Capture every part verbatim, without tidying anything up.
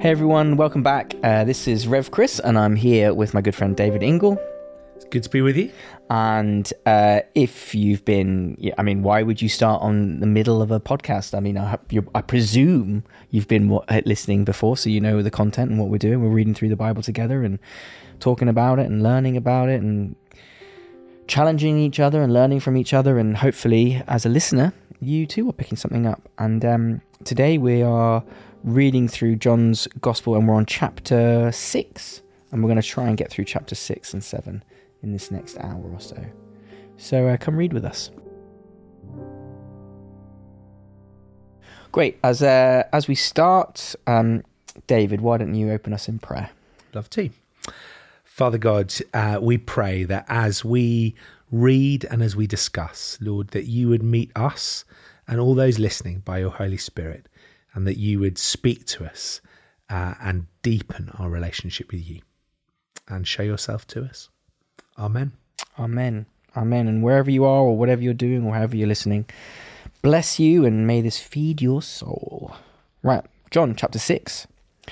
Hey everyone, welcome back. Uh, this is Rev Chris, and I'm here with my good friend David Ingle. It's good to be with you. And uh, if you've been, yeah, I mean, why would you start on the middle of a podcast? I mean, I, you, I presume you've been listening before, so you know the content and what we're doing. We're reading through the Bible together and talking about it and learning about it and challenging each other and learning from each other. And hopefully, as a listener, you too are picking something up. And um, today we are reading through John's Gospel, and we're on chapter six, and we're going to try and get through chapter six and seven in this next hour or so. So uh, come read with us. Great. As uh, as we start, um, David, why don't you open us in prayer? Love to. Father God, uh, we pray that as we read and as we discuss, Lord, that you would meet us and all those listening by your Holy Spirit, and that you would speak to us uh, and deepen our relationship with you and show yourself to us. Amen. Amen. Amen. And wherever you are or whatever you're doing or however you're listening, bless you and may this feed your soul. Right, John chapter six.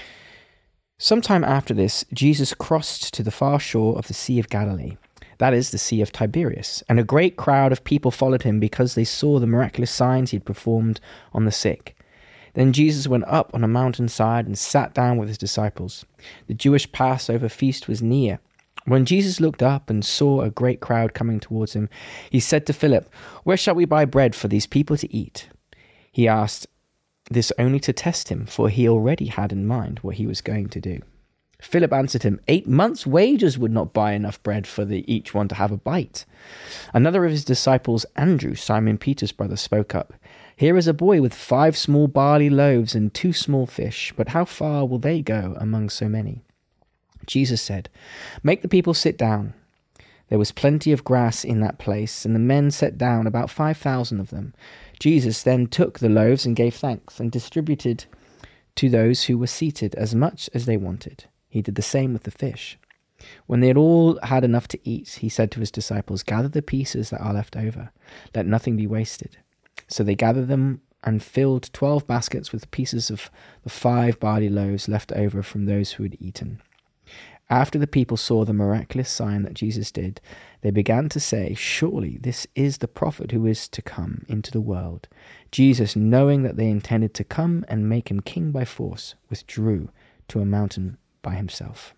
Sometime after this, Jesus crossed to the far shore of the Sea of Galilee, that is, the Sea of Tiberias, and a great crowd of people followed him because they saw the miraculous signs he had performed on the sick. Then Jesus went up on a mountainside and sat down with his disciples. The Jewish Passover feast was near. When Jesus looked up and saw a great crowd coming towards him, he said to Philip, "Where shall we buy bread for these people to eat?" He asked this only to test him, for he already had in mind what he was going to do. Philip answered him, Eight months' wages would not buy enough bread for the, each one to have a bite." Another of his disciples, Andrew, Simon Peter's brother, spoke up. "Here is a boy with five small barley loaves and two small fish, but how far will they go among so many?" Jesus said, "Make the people sit down." There was plenty of grass in that place, and the men sat down, about five thousand of them. Jesus then took the loaves and gave thanks, and distributed to those who were seated as much as they wanted. He did the same with the fish. When they had all had enough to eat, he said to his disciples, "Gather the pieces that are left over. Let nothing be wasted." So they gathered them and filled twelve baskets with pieces of the five barley loaves left over from those who had eaten. After the people saw the miraculous sign that Jesus did, they began to say, "Surely this is the prophet who is to come into the world." Jesus, knowing that they intended to come and make him king by force, withdrew to a mountain by himself.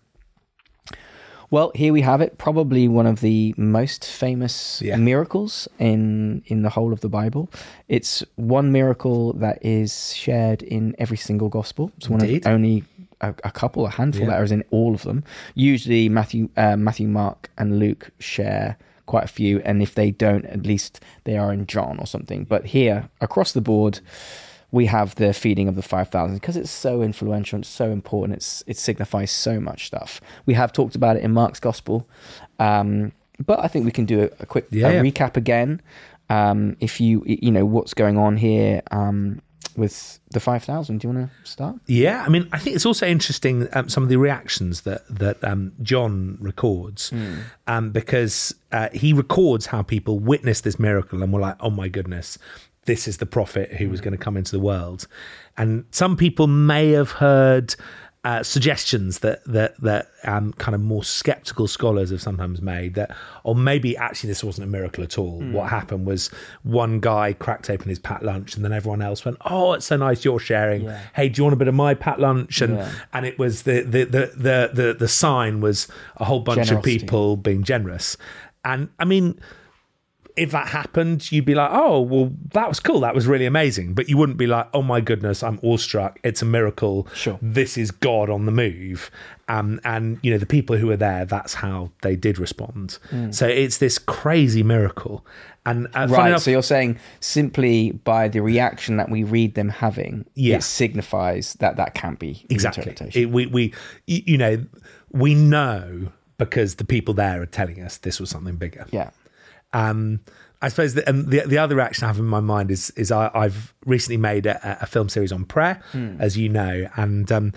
Well, here we have it, probably one of the most famous yeah. miracles in in the whole of the Bible. It's one miracle that is shared in every single gospel. It's one Indeed. of only a, a couple, a handful yeah. that are in all of them. Usually Matthew, uh, Matthew, Mark, and Luke share quite a few, and if they don't, at least they are in John or something. But here, across the board, we have the feeding of the five thousand because it's so influential, it's so important, it's it signifies so much stuff. We have talked about it in Mark's Gospel, um, but I think we can do a, a quick yeah, a yeah. recap again. Um, if you, you know, what's going on here um, with the five thousand. Do you want to start? Yeah, I mean, I think it's also interesting, um, some of the reactions that, that um, John records, mm. um, because uh, he records how people witnessed this miracle and were like, "Oh my goodness, this is the prophet who was going to come into the world." And some people may have heard uh, suggestions that that that um, kind of more skeptical scholars have sometimes made that, or maybe actually this wasn't a miracle at all. Mm. What happened was one guy cracked open his packed lunch, and then everyone else went, "Oh, it's so nice you're sharing. Yeah. Hey, do you want a bit of my packed lunch?" And yeah. and it was the the, the the the the sign was a whole bunch Generosity. of people being generous. And I mean, if that happened, you'd be like, "Oh, well, that was cool. That was really amazing." But you wouldn't be like, "Oh my goodness, I'm awestruck. It's a miracle. Sure. This is God on the move." Um, and, you know, the people who were there, that's how they did respond. Mm. So it's this crazy miracle. And uh, right, enough, so you're saying simply by the reaction that we read them having, yeah. it signifies that that can't be exactly. interpretation. It, we, we, you know, we know because the people there are telling us this was something bigger. Yeah. Um, I suppose the, and the the other reaction I have in my mind is is I, I've recently made a, a film series on prayer, mm. as you know, and um,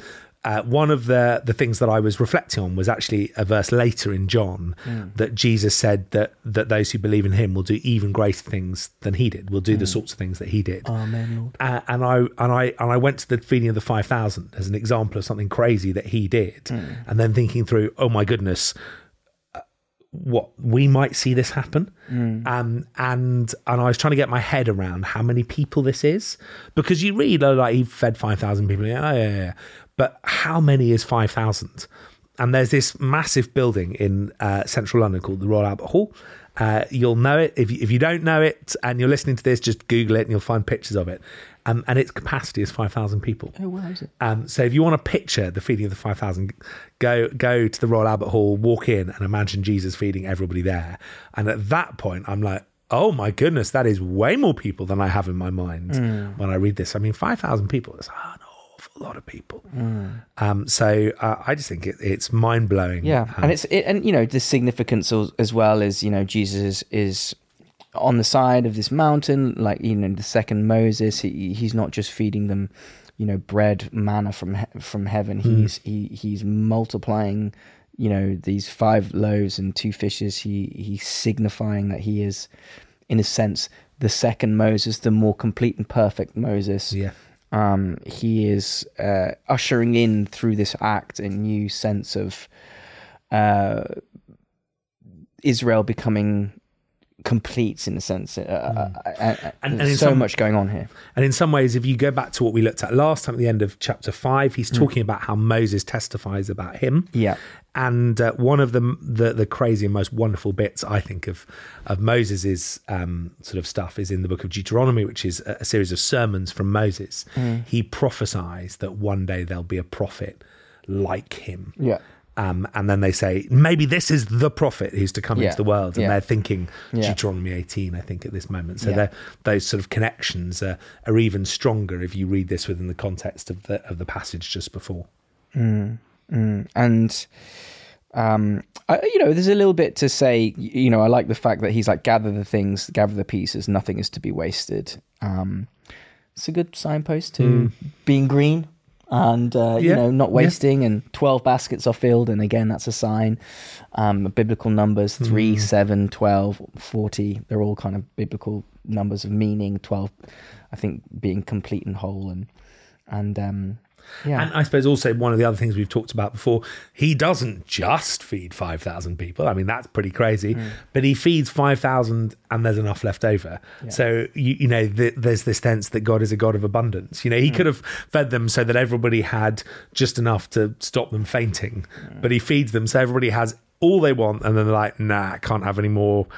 uh, one of the, the things that I was reflecting on was actually a verse later in John mm. that Jesus said that that those who believe in him will do even greater things than he did, will do mm. the sorts of things that he did. Amen, Lord. Uh, and I and I and I went to the feeding of the five thousand as an example of something crazy that he did, mm. and then thinking through, oh my goodness, what we might see this happen. Mm. Um, and and I was trying to get my head around how many people this is, because you read, oh, like he fed five thousand people. Yeah, oh, yeah, yeah. But how many is five thousand? And there's this massive building in uh, central London called the Royal Albert Hall. Uh, you'll know it. If you, if you don't know it and you're listening to this, just Google it and you'll find pictures of it. Um, and its capacity is five thousand people. Oh, where is it? Um, so if you want to picture the feeding of the five thousand, go go to the Royal Albert Hall, walk in and imagine Jesus feeding everybody there. And at that point, I'm like, oh my goodness, that is way more people than I have in my mind mm. when I read this. I mean, five thousand people is an awful lot of people. Mm. Um, so uh, I just think it, it's mind-blowing. Yeah, um, and it's it, and you know, the significance as well is, you know, Jesus is on the side of this mountain, like, you know, the second Moses. He he's not just feeding them, you know, bread, manna from he- from heaven. Mm. He's he he's multiplying, you know, these five loaves and two fishes. He he's signifying that he is, in a sense, the second Moses, the more complete and perfect Moses. Yeah. Um, he is uh, ushering in through this act a new sense of uh, Israel becoming complete, in a sense. Uh, mm. uh, uh, and, and so some, much going on here. And in some ways, if you go back to what we looked at last time at the end of chapter five, he's mm. talking about how Moses testifies about him. Yeah. And uh, one of the, the the crazy and most wonderful bits, I think, of of Moses's um, sort of stuff is in the book of Deuteronomy, which is a, a series of sermons from Moses. Mm. He prophesies that one day there'll be a prophet like him. Yeah. Um, and then they say, maybe this is the prophet who's to come yeah. into the world. And yeah. they're thinking yeah. Deuteronomy eighteen, I think, at this moment. So yeah. those sort of connections are, are even stronger if you read this within the context of the of the passage just before. Mm, mm. And, um, I, you know, there's a little bit to say, you know, I like the fact that he's like, gather the things, gather the pieces, nothing is to be wasted. Um, it's a good signpost to mm. being green. And uh, yeah. you know, not wasting, yeah. and twelve baskets are filled, and again, that's a sign. Um, biblical numbers three, mm. seven, twelve, forty. They're all kind of biblical numbers of meaning. Twelve, I think, being complete and whole, and and um, yeah. And I suppose also one of the other things we've talked about before, he doesn't just feed five thousand people. I mean, that's pretty crazy. Mm. But he feeds five thousand and there's enough left over. Yeah. So, you, you know, the, there's this sense that God is a God of abundance. You know, he mm. could have fed them so that everybody had just enough to stop them fainting. Mm. But he feeds them so everybody has all they want. And then they're like, nah, can't have any more.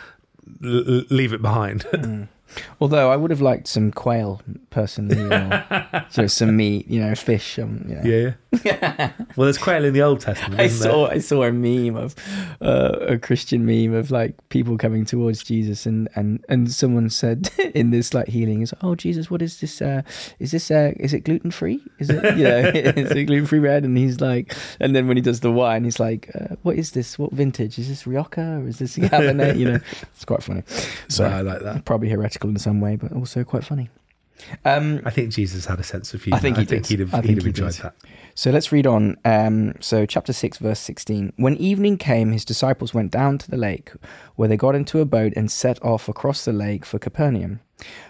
L- leave it behind. Mm. Although I would have liked some quail, personally, or so some meat, you know, fish. Um, you know. Yeah. Well, there's quail in the Old Testament. I isn't saw there? I saw a meme of uh, a Christian meme of like people coming towards Jesus, and, and, and someone said in this like healing is, oh Jesus, what is this? Uh, is this uh, is it gluten free? Is it you know is it gluten free bread? And he's like, and then when he does the wine, he's like, uh, what is this? What vintage is this? Rioja or is this Cabernet? You know, it's quite funny. So I like that. Probably heretical in some way, but also quite funny. Um, I think Jesus had a sense of humour. I think he I think did. he'd have, I think he'd have he enjoyed did. that. So let's read on. Um, so chapter six, verse sixteen. When evening came, his disciples went down to the lake, where they got into a boat and set off across the lake for Capernaum.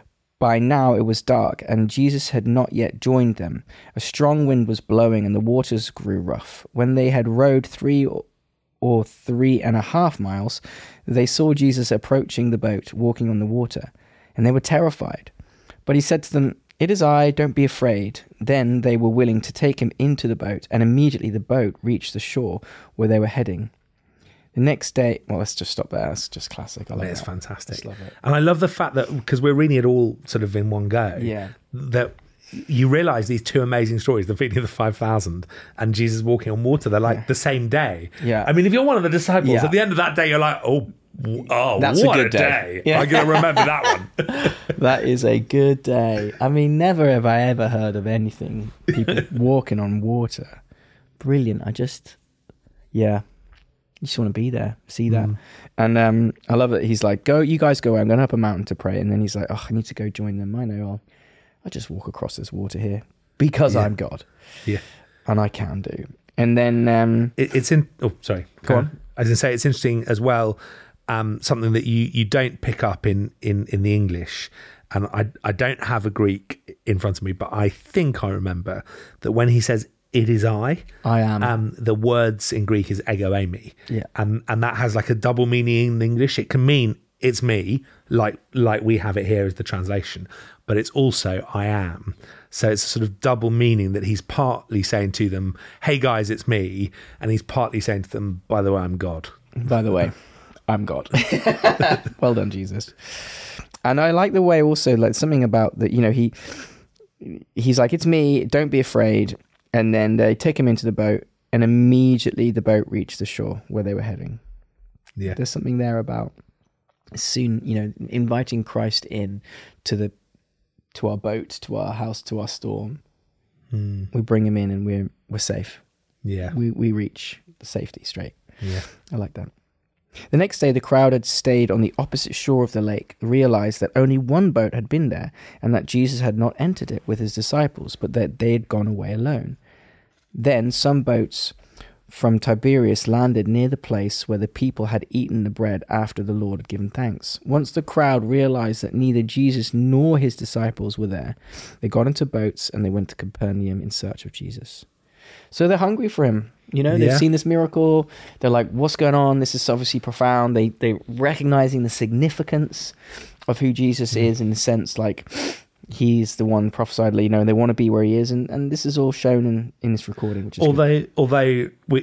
By now it was dark, and Jesus had not yet joined them. A strong wind was blowing, and the waters grew rough. When they had rowed three or three and a half miles, they saw Jesus approaching the boat, walking on the water, and they were terrified. But he said to them, "It is I, don't be afraid." Then they were willing to take him into the boat, and immediately the boat reached the shore where they were heading. The next day, well, let's just stop there. That's just classic. I love it. It's fantastic. Just love it. And I love the fact that, because we're reading it all sort of in one go, Yeah. that you realise these two amazing stories, the feeding of the five thousand and Jesus walking on water, they're like Yeah. the same day. Yeah. I mean, if you're one of the disciples, Yeah. at the end of that day, you're like, oh, oh, That's what a a, good day. day. Yeah. I'm going to remember that one. That is a good day. I mean, never have I ever heard of anything, people walking on water. Brilliant. I just, yeah, you just want to be there, see that. Mm. And um, I love it. He's like, go, you guys go away. I'm going up a mountain to pray. And then he's like, oh, I need to go join them. I know, I'll, I'll just walk across this water here because yeah. I'm God. Yeah. and I can do. And then um, it, it's in. Oh, sorry. Go on. I was going to say it's interesting as well. Um, something that you you don't pick up in in in the English, and I I don't have a Greek in front of me, but I think I remember that when he says "it is I," I am. Um, the words in Greek is ego eimi, Yeah. and and that has like a double meaning in English. It can mean it's me, like like we have it here as the translation, but it's also I am. So it's a sort of double meaning that he's partly saying to them, "Hey guys, it's me," and he's partly saying to them, "By the way, I'm God." By the way, I'm God. Well done, Jesus. And I like the way also, like something about that, you know, he he's like, it's me, don't be afraid. And then they take him into the boat, and immediately the boat reached the shore where they were heading. Yeah. There's something there about soon, you know, inviting Christ in to the to our boat, to our house, to our storm. Hmm. We bring him in and we're we're safe. Yeah. We we reach the safety straight. Yeah. I like that. The next day, the crowd had stayed on the opposite shore of the lake, realized that only one boat had been there, and that Jesus had not entered it with his disciples, but that they had gone away alone. Then some boats from Tiberias landed near the place where the people had eaten the bread after the Lord had given thanks. Once the crowd realized that neither Jesus nor his disciples were there, they got into boats and they went to Capernaum in search of Jesus. So they're hungry for him. You know, they've Yeah. seen this miracle. They're like, what's going on? This is obviously profound. They, they're recognizing the significance of who Jesus is, in the sense like he's the one prophesied, you know, and they want to be where he is. And, and this is all shown in, in this recording, which is good. Although, although we,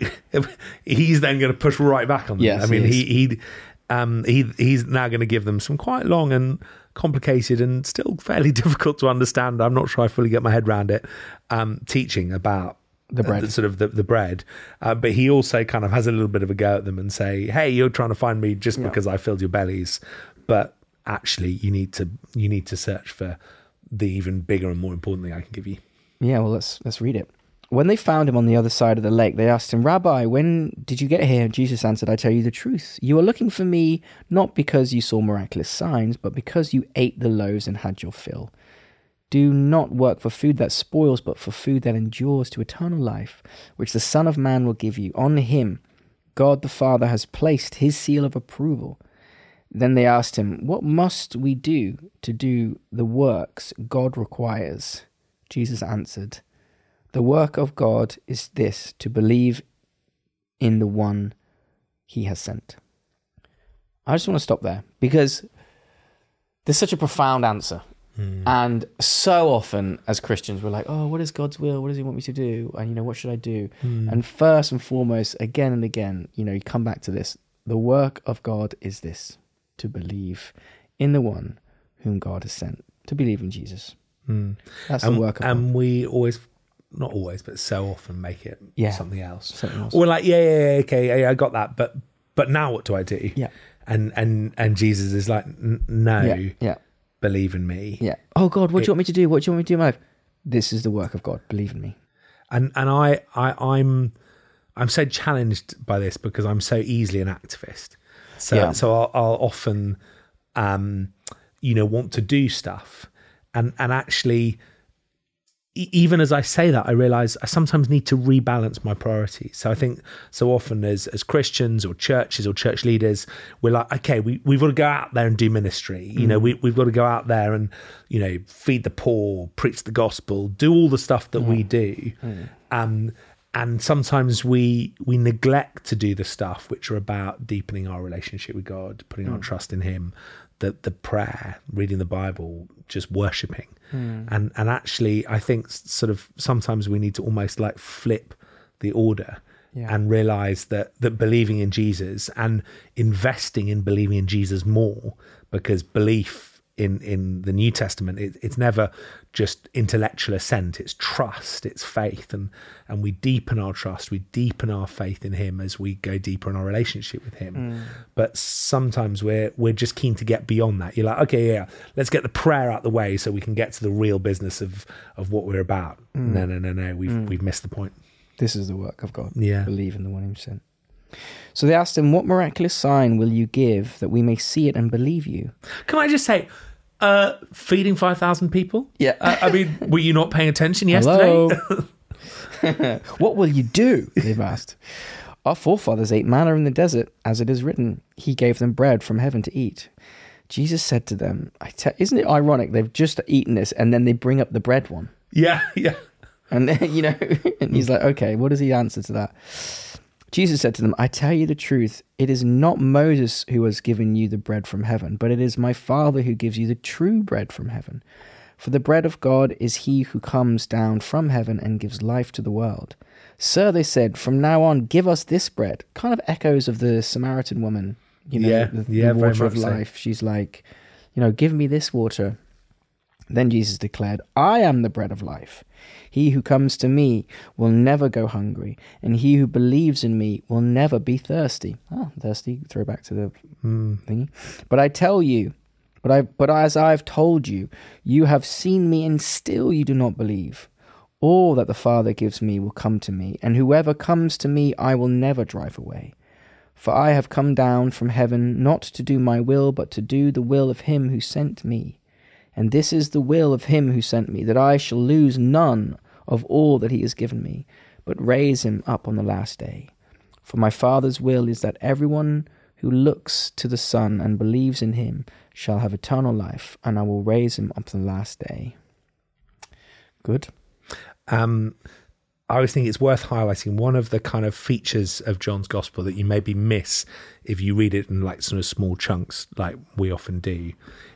he's then going to push right back on them. Yes, I mean, he he he um he he's now going to give them some quite long and complicated and still fairly difficult to understand. I'm not sure I fully get my head around it. Um, teaching about The bread. uh, the, sort of the, the bread, uh, but he also kind of has a little bit of a go at them and say, "Hey, you're trying to find me just Yeah. because I filled your bellies, but actually, you need to you need to search for the even bigger and more important thing I can give you." Yeah, well, let's let's read it. When they found him on the other side of the lake, they asked him, "Rabbi, when did you get here?" Jesus answered, "I tell you the truth. You are looking for me not because you saw miraculous signs, but because you ate the loaves and had your fill. Do not work for food that spoils, but for food that endures to eternal life, which the Son of Man will give you. On him, God the Father has placed his seal of approval." Then they asked him, "What must we do to do the works God requires?" Jesus answered, "The work of God is this, to believe in the one he has sent." I just want to stop there because there's such a profound answer. Mm. And so often as Christians, we're like, oh, what is God's will? What does he want me to do? And, you know, what should I do? Mm. And first and foremost, again and again, you know, you come back to this. The work of God is this, to believe in the one whom God has sent, to believe in Jesus. Mm. That's and, the work of and God. we always, not always, but so often make it Yeah. something else. Something else. We're like, yeah, yeah, yeah, okay, yeah, I got that, but but now what do I do? Yeah. And and and Jesus is like, "N- no, Yeah. Yeah. believe in me. Yeah. Oh God, what do It- you want me to do? What do you want me to do in my life? This is the work of God. Believe in me. And and I, I I'm I'm so challenged by this because I'm so easily an activist. So Yeah. so I'll, I'll often, um, you know, want to do stuff, and and actually, e- even as I say that, I realize I sometimes need to rebalance my priorities. So I think so often as as Christians or churches or church leaders, we're like, okay, we, we've got to go out there and do ministry. You know, we, we've got to go out there and, you know, feed the poor, preach the gospel, do all the stuff that we do. Um, and sometimes we we neglect to do the stuff which are about deepening our relationship with God, putting our trust in him, the, the prayer, reading the Bible, just worshipping. And and actually, I think s- sort of sometimes we need to almost like flip the order Yeah. and realize that that believing in Jesus and investing in believing in Jesus more, because belief in in the New Testament, it, it's never just intellectual assent, it's trust, it's faith, and and we deepen our trust, we deepen our faith in him as we go deeper in our relationship with him. But sometimes we're we're just keen to get beyond that. You're like, okay, yeah, let's get the prayer out the way so we can get to the real business of of what we're about. No, no, no, no, we've we've missed the point. This is the work of God. Yeah. Believe in the one whom sent. So they asked him, "What miraculous sign will you give that we may see it and believe you?" Can I just say, uh, feeding five thousand people? Yeah. Uh, I mean, were you not paying attention Hello? yesterday? What will you do? They've asked. Our forefathers ate manna in the desert, as it is written, he gave them bread from heaven to eat. Jesus said to them, I te- isn't it ironic? They've just eaten this and then they bring up the bread one. Yeah, yeah. And then, you know, and he's like, okay, what does he answer to that? Jesus said to them, I tell you the truth, it is not Moses who has given you the bread from heaven, but it is my Father who gives you the true bread from heaven. For the bread of God is he who comes down from heaven and gives life to the world. Sir, they said, from now on, give us this bread. Kind of echoes of the Samaritan woman, you know, Yeah, the, yeah, the very water of much so. life. She's like, you know, give me this water. Then Jesus declared, I am the bread of life. He who comes to me will never go hungry, and he who believes in me will never be thirsty. Oh, thirsty, throwback to the Mm. thingy. But I tell you, but I, but as I have told you, you have seen me, and still you do not believe. All that the Father gives me will come to me, and whoever comes to me I will never drive away. For I have come down from heaven not to do my will, but to do the will of him who sent me. And this is the will of him who sent me, that I shall lose none of all that he has given me, but raise him up on the last day. For my Father's will is that everyone who looks to the Son and believes in him shall have eternal life, and I will raise him up on the last day. Good. Um, I always think it's worth highlighting one of the kind of features of John's Gospel that you maybe miss if you read it in like sort of small chunks, like we often do,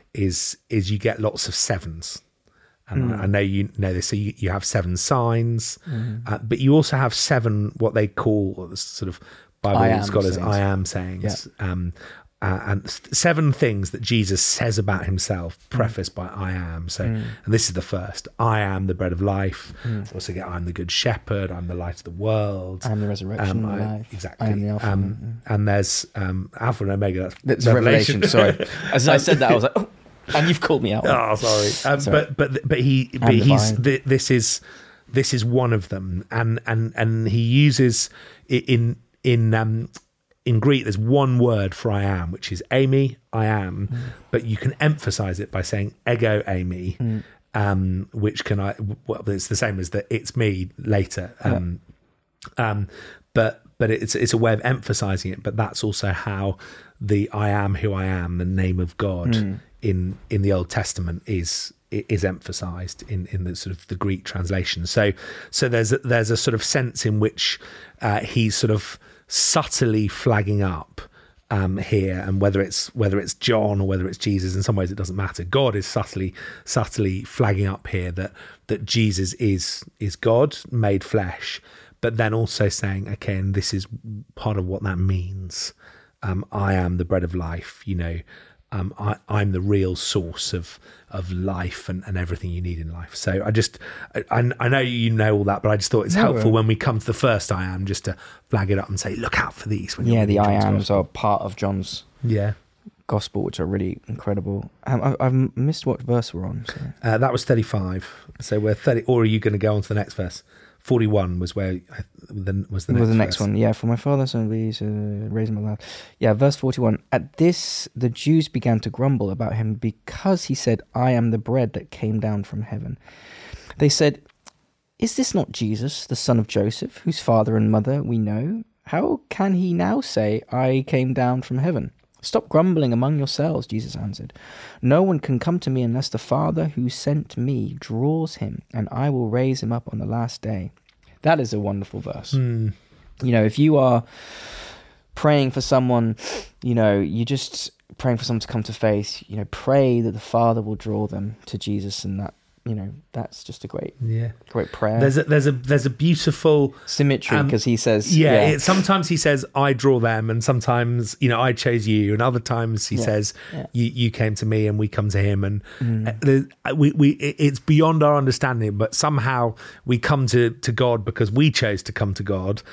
is is you get lots of sevens. And mm. I know you know this. So you, you have seven signs, mm. uh, but you also have seven what they call sort of Bible I am scholars sayings. I am sayings. Yeah. Um, Uh, and seven things that Jesus says about himself, prefaced mm. by I am. So, mm. and this is the first. I am the bread of life. Mm. Also get, I'm the good shepherd. I'm the light of the world. I'm the resurrection um, and the I, life. Exactly. I am the Alpha. Um, mm. And there's um, Alpha and Omega. That's, that's Revelation. Revelation. Sorry. As I said that, I was like, oh, and you've called me out. Oh, sorry. Um, sorry. But but but he but he's th- this is this is one of them, and and and he uses it in in um. In Greek, there's one word for I am, which is Amy, I am, mm. but you can emphasize it by saying ego Amy, mm. um, which can I, well, it's the same as the it's me later. Um, yeah. um, but but it's it's a way of emphasizing it, but that's also how the I am who I am, the name of God mm. in, in the Old Testament is is emphasized in, in the sort of the Greek translation. So so there's a, there's a sort of sense in which uh, he's sort of subtly flagging up um, here, and whether it's whether it's John or whether it's Jesus, in some ways it doesn't matter. God is subtly subtly flagging up here that that Jesus is is God made flesh, but then also saying, okay, and this is part of what that means. Um, I am the bread of life. You know, um, I, I'm the real source of of life and, and everything you need in life. So I just, I, I know you know all that, but I just thought it's no, helpful when we come to the first I am, just to flag it up and say, look out for these. When yeah, you're the I ams gospel. are part of John's yeah gospel, which are really incredible. Um, I, I've missed what verse we're on. So. Uh, that was thirty-five. So we're thirty, or are you going to go on to the next verse? forty-one was where I, the, was the next was the next verse. one. Yeah, for my father, son, please uh, raise him aloud. Yeah, verse forty-one. At this, the Jews began to grumble about him because he said, I am the bread that came down from heaven. They said, is this not Jesus, the son of Joseph, whose father and mother we know? How can he now say, I came down from heaven? Stop grumbling among yourselves, Jesus answered. No one can come to me unless the Father who sent me draws him, and I will raise him up on the last day. That is a wonderful verse. Mm. You know, if you are praying for someone, you know, you just praying for someone to come to faith, you know, pray that the Father will draw them to Jesus, and that, you know, that's just a great, yeah, great prayer. There's a there's a there's a beautiful symmetry, because um, he says, yeah. yeah. It, sometimes he says, "I draw them," and sometimes, you know, I chose you, and other times he yeah. says, yeah. "You you came to me, and we come to him," and mm. uh, we we it's beyond our understanding, but somehow we come to to God because we chose to come to God,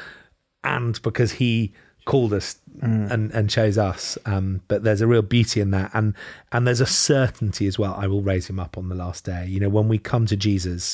and because He called us mm. and, and chose us. Um, but there's a real beauty in that. And, and there's a certainty as well. I will raise him up on the last day. You know, when we come to Jesus,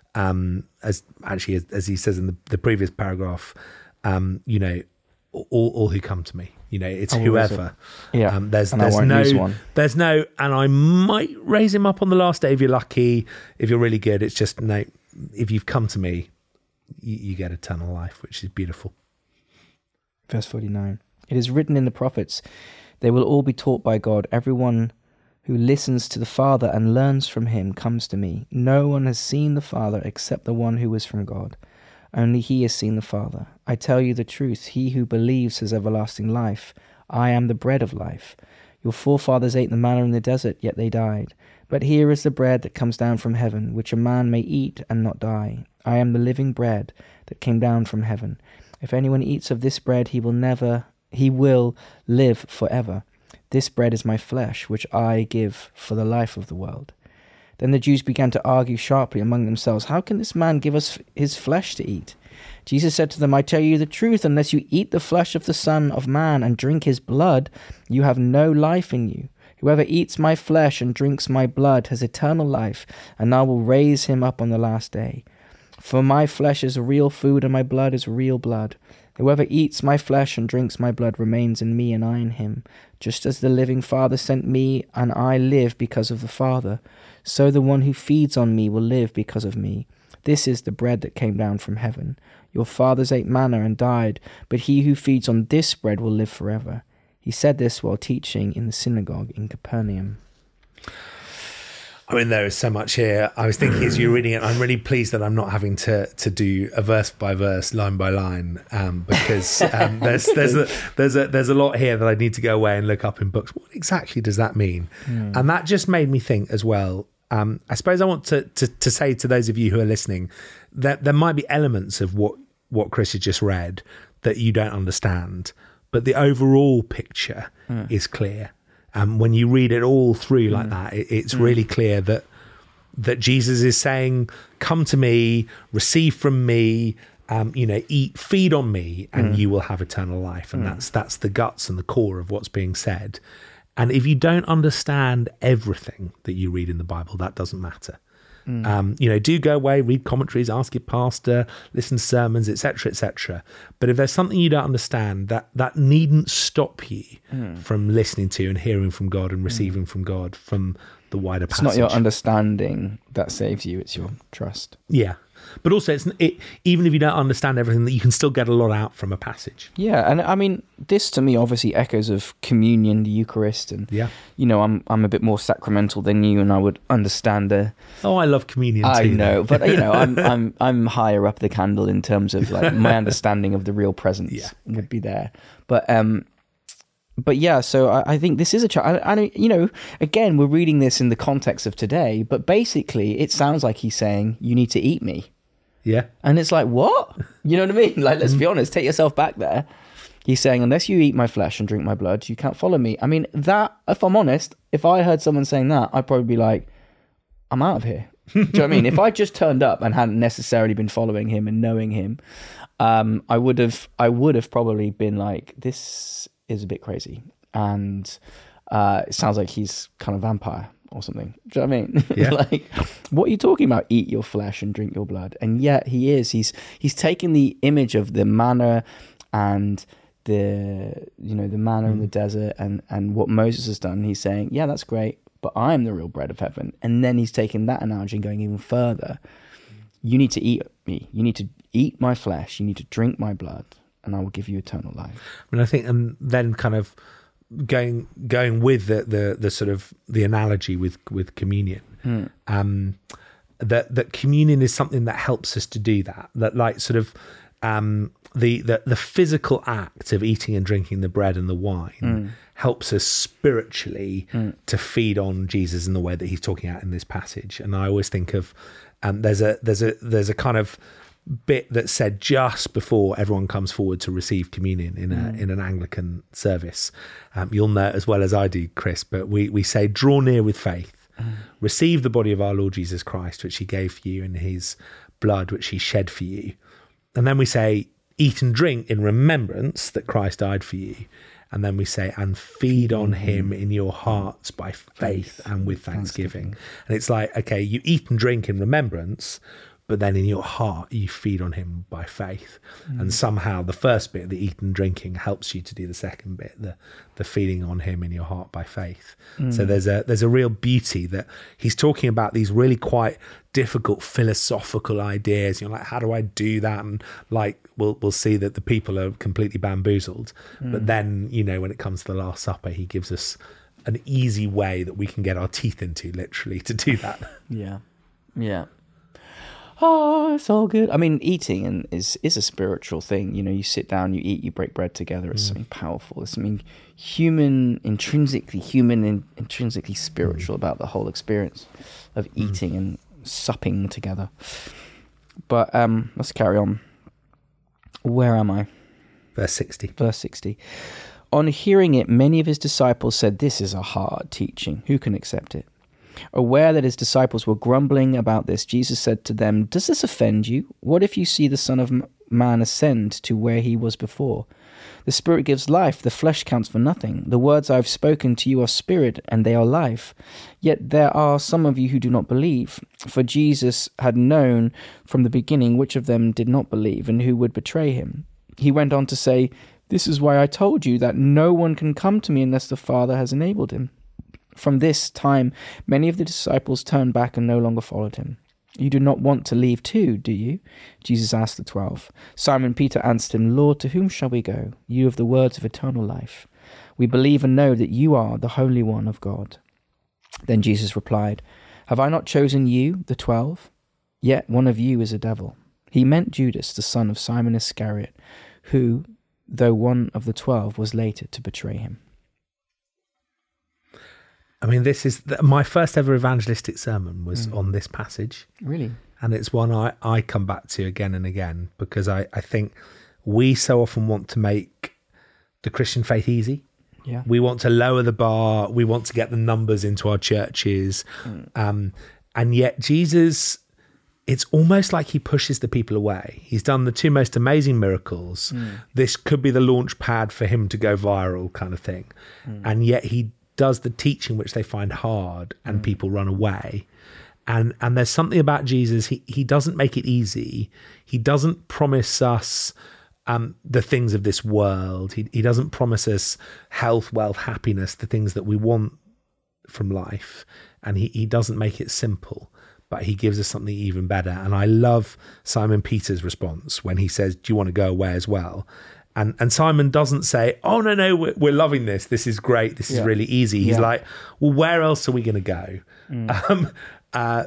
um, as actually, as, as he says in the, the previous paragraph, um, you know, all, all who come to me, you know, it's whoever. It. Yeah. Um, there's, there's no, there's no, and I might raise him up on the last day if you're lucky, if you're really good. It's just, no, if you've come to me, you, you get eternal life, which is beautiful. Verse forty-nine. It is written in the prophets, they will all be taught by God. Everyone who listens to the Father and learns from him comes to me. No one has seen the Father except the one who is from God. Only he has seen the Father. I tell you the truth, he who believes has everlasting life. I am the bread of life. Your forefathers ate the manna in the desert, yet they died. But here is the bread that comes down from heaven, which a man may eat and not die. I am the living bread that came down from heaven. If anyone eats of this bread, he will never, he will live forever. This bread is my flesh, which I give for the life of the world. Then the Jews began to argue sharply among themselves, how can this man give us his flesh to eat? Jesus said to them, I tell you the truth, unless you eat the flesh of the Son of Man and drink his blood, you have no life in you. Whoever eats my flesh and drinks my blood has eternal life, and I will raise him up on the last day. For my flesh is real food, and my blood is real blood. Whoever eats my flesh and drinks my blood remains in me, and I in him. Just as the living Father sent me, and I live because of the Father, so the one who feeds on me will live because of me. This is the bread that came down from heaven. Your fathers ate manna and died, but he who feeds on this bread will live forever. He said this while teaching in the synagogue in Capernaum. I mean, there is so much here. I was thinking as you're reading it, I'm really pleased that I'm not having to to do a verse by verse, line by line, um, because um, there's there's a there's a there's a lot here that I need to go away and look up in books. What exactly does that mean? Mm. And that just made me think as well. Um, I suppose I want to, to to say to those of you who are listening that there might be elements of what what Chris has just read that you don't understand, but the overall picture mm. is clear. Um, when you read it all through like mm. that, it, it's mm. really clear that that Jesus is saying, come to me, receive from me, um, you know, eat, feed on me, and mm. you will have eternal life. And mm. that's that's the guts and the core of what's being said. And if you don't understand everything that you read in the Bible, that doesn't matter. Mm. Um, you know, do go away, read commentaries, ask your pastor, listen to sermons, et cetera, et cetera. But if there's something you don't understand, that that needn't stop you mm. from listening to and hearing from God and receiving mm. from God from the wider it's passage. It's not your understanding that saves you, it's your trust. Yeah. But also, it's it, even if you don't understand everything, that you can still get a lot out from a passage. Yeah, and I mean, this to me obviously echoes of communion, the Eucharist, and yeah. you know, I'm I'm a bit more sacramental than you, and I would understand the. Oh, I love communion too. I know, but you know, I'm I'm I'm higher up the candle in terms of like my understanding of the real presence yeah, okay. would be there, but um. But yeah, so I, I think this is a child. I, I, you know, again, we're reading this in the context of today, but basically, it sounds like he's saying, "You need to eat me." Yeah, and it's like, what? You know what I mean? Like, let's be honest. Take yourself back there. He's saying, unless you eat my flesh and drink my blood, you can't follow me. I mean, that. If I'm honest, if I heard someone saying that, I'd probably be like, "I'm out of here." Do you know what I mean? If I just turned up and hadn't necessarily been following him and knowing him, um, I would have. I would have probably been like, this is a bit crazy, and uh, it sounds like he's kind of vampire or something. Do you know what I mean? Yeah. Like, what are you talking about? Eat your flesh and drink your blood. And yet he is. He's he's taken the image of the manna and the you know the manna mm. in the desert and and what Moses has done. He's saying, yeah, that's great, but I'm the real bread of heaven. And then he's taken that analogy and going even further. You need to eat me. You need to eat my flesh. You need to drink my blood, and I will give you eternal life. I mean, I think, and then kind of going going with the the, the sort of the analogy with with communion, mm. um, that that communion is something that helps us to do that. That like sort of um, the the the physical act of eating and drinking the bread and the wine mm. helps us spiritually mm. to feed on Jesus in the way that he's talking about in this passage. And I always think of um, there's a there's a there's a kind of bit that's said just before everyone comes forward to receive communion in a mm. in an Anglican service. Um, you'll know as well as I do, Chris, but we we say, draw near with faith, mm. receive the body of our Lord Jesus Christ, which he gave for you, and his blood, which he shed for you. And then we say, eat and drink in remembrance that Christ died for you. And then we say, and feed on him in your hearts by faith and with thanksgiving. And it's like, okay, you eat and drink in remembrance, but then in your heart you feed on him by faith. Mm. And somehow the first bit, the eating and drinking, helps you to do the second bit, the the feeding on him in your heart by faith. Mm. So there's a there's a real beauty that he's talking about, these really quite difficult philosophical ideas. You're like, how do I do that? And like we'll we'll see that the people are completely bamboozled. Mm. But then, you know, when it comes to the Last Supper, he gives us an easy way that we can get our teeth into, literally, to do that. Yeah. Yeah. Oh, it's all good. I mean, eating and is is a spiritual thing. You know, you sit down, you eat, you break bread together. It's mm. something powerful. It's something human, intrinsically human and intrinsically spiritual mm. about the whole experience of eating mm. and supping together. But um, let's carry on. Where am I? Verse sixty. Verse sixty. On hearing it, many of his disciples said, "This is a hard teaching. Who can accept it?" Aware that his disciples were grumbling about this, Jesus said to them, "Does this offend you? What if you see the Son of Man ascend to where he was before? The Spirit gives life, the flesh counts for nothing. The words I have spoken to you are spirit, and they are life. Yet there are some of you who do not believe." For Jesus had known from the beginning which of them did not believe, and who would betray him. He went on to say, "This is why I told you that no one can come to me unless the Father has enabled him." From this time, many of the disciples turned back and no longer followed him. "You do not want to leave too, do you?" Jesus asked the twelve. Simon Peter answered him, "Lord, to whom shall we go? You have the words of eternal life. We believe and know that you are the Holy One of God." Then Jesus replied, "Have I not chosen you, the twelve? Yet one of you is a devil." He meant Judas, the son of Simon Iscariot, who, though one of the twelve, was later to betray him. I mean, this is the, my first ever evangelistic sermon was mm. on this passage. Really? And it's one I, I come back to again and again, because I, I think we so often want to make the Christian faith easy. Yeah. We want to lower the bar. We want to get the numbers into our churches. Mm. Um, and yet Jesus, it's almost like he pushes the people away. He's done the two most amazing miracles. Mm. This could be the launch pad for him to go viral, kind of thing. Mm. And yet he does the teaching which they find hard, and mm. people run away. And and there's something about Jesus, he he doesn't make it easy. He doesn't promise us um, the things of this world. He he doesn't promise us health, wealth, happiness, the things that we want from life. And he, he doesn't make it simple, but he gives us something even better. And I love Simon Peter's response when he says, "Do you want to go away as well?" And and Simon doesn't say, "Oh, no, no, we're, we're loving this. This is great. This is yeah. really easy." He's yeah. like, "Well, where else are we going to go? Mm. Um, uh,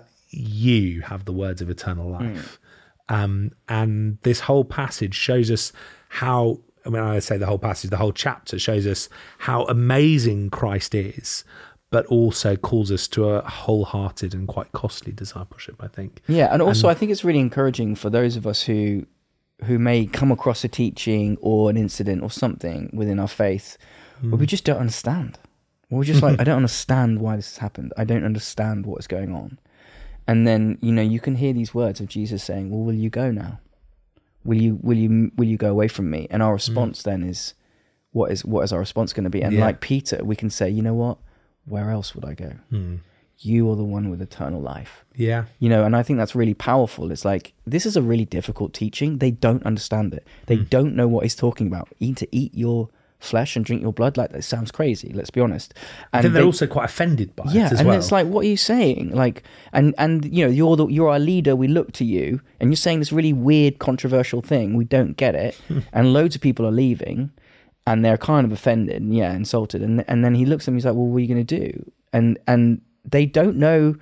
you have the words of eternal life." Mm. Um, and this whole passage shows us how, I mean, I say the whole passage, the whole chapter shows us how amazing Christ is, but also calls us to a wholehearted and quite costly discipleship, I think. Yeah, and also and, I think it's really encouraging for those of us who... who may come across a teaching or an incident or something within our faith mm. where we just don't understand. We're just like, I don't understand why this has happened. I don't understand what is going on. And then, you know, you can hear these words of Jesus saying, "Well, will you go now? Will you, will you, will you go away from me?" And our response mm. then is, what is, what is our response going to be? And yeah. like Peter, we can say, you know what, where else would I go? Mm. You are the one with eternal life. Yeah. You know, and I think that's really powerful. It's like, this is a really difficult teaching. They don't understand it. They mm. don't know what he's talking about. Eat to eat your flesh and drink your blood, like that sounds crazy, let's be honest. And I think they're they, also quite offended by yeah, it as and well. it's like, what are you saying? Like, and, and you know, you're the, you're our leader, we look to you, and you're saying this really weird, controversial thing, we don't get it, and loads of people are leaving, and they're kind of offended, and yeah, insulted, and and then he looks at them, he's like, well, what are you going to do? And and they don't know,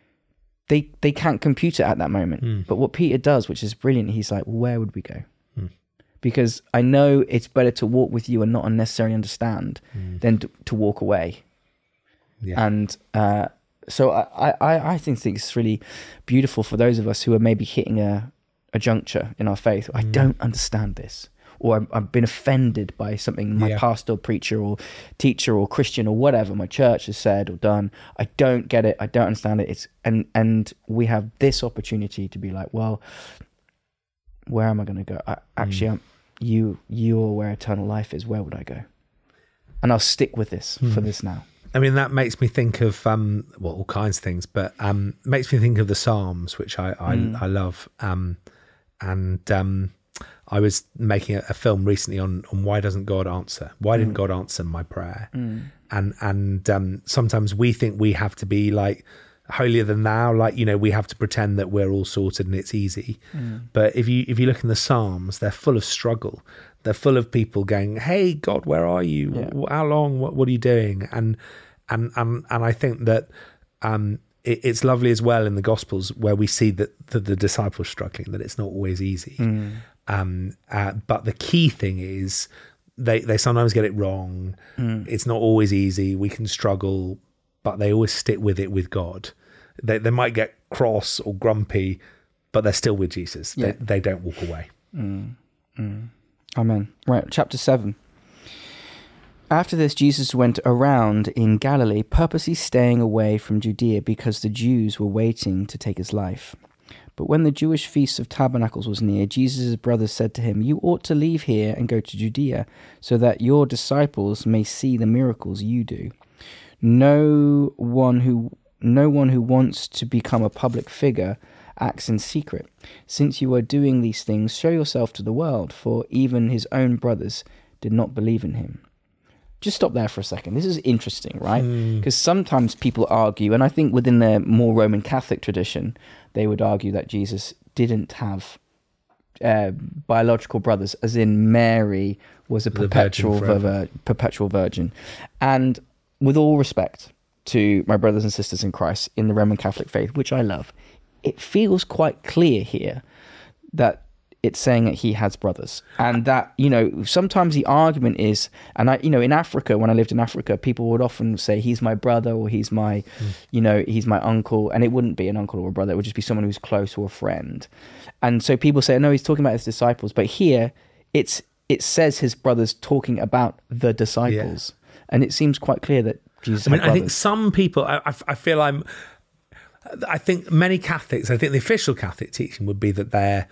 they they can't compute it at that moment. Mm. But what Peter does, which is brilliant, he's like, well, where would we go? Mm. Because I know it's better to walk with you and not unnecessarily understand mm. than to, to walk away. Yeah. And uh, so I, I, I think it's really beautiful for those of us who are maybe hitting a, a juncture in our faith. Mm. I don't understand this. Or I'm, I've been offended by something my yeah. pastor or preacher or teacher or Christian or whatever my church has said or done. I don't get it. I don't understand it. It's and and we have this opportunity to be like, well, where am I going to go? I, actually, mm. I'm, you you are where eternal life is. Where would I go? And I'll stick with this mm. for this now. I mean, that makes me think of um, well, all kinds of things, but um, makes me think of the Psalms, which I I, mm. I love. Um, and um, I was making a, a film recently on on why doesn't God answer? Why didn't mm. God answer my prayer? Mm. And and um, sometimes we think we have to be like holier than thou, like, you know, we have to pretend that we're all sorted and it's easy. Mm. But if you if you look in the Psalms, they're full of struggle. They're full of people going, "Hey God, where are you? Yeah. How long? What, what are you doing?" And and and and I think that um, it, it's lovely as well in the Gospels where we see that the, the disciples struggling, that it's not always easy. Mm. Um, uh, but the key thing is they they sometimes get it wrong. Mm. It's not always easy. We can struggle, but they always stick with it with God. They they might get cross or grumpy, but they're still with Jesus. Yeah. They they don't walk away. Mm. Mm. Amen. Right, chapter seven. After this, Jesus went around in Galilee, purposely staying away from Judea because the Jews were waiting to take his life. But when the Jewish Feast of Tabernacles was near, Jesus' brothers said to him, "You ought to leave here and go to Judea, so that your disciples may see the miracles you do. No one who no one who wants to become a public figure acts in secret. Since you are doing these things, show yourself to the world, for even his own brothers did not believe in him." Just stop there for a second. This is interesting, right? Because mm. sometimes people argue, and I think within the more Roman Catholic tradition, they would argue that Jesus didn't have uh, biological brothers, as in Mary was a perpetual vir- perpetual virgin. And with all respect to my brothers and sisters in Christ in the Roman Catholic faith, which I love, it feels quite clear here that it's saying that he has brothers, and that, you know, sometimes the argument is, and I, you know, in Africa, when I lived in Africa, people would often say he's my brother, or he's my, mm. you know, he's my uncle, and it wouldn't be an uncle or a brother, it would just be someone who's close or a friend. And so people say, no, he's talking about his disciples, but here it's it says his brothers talking about the disciples, yeah. and it seems quite clear that Jesus. I mean, had brothers. I think some people, I, I feel I'm. I think many Catholics, I think the official Catholic teaching would be that they're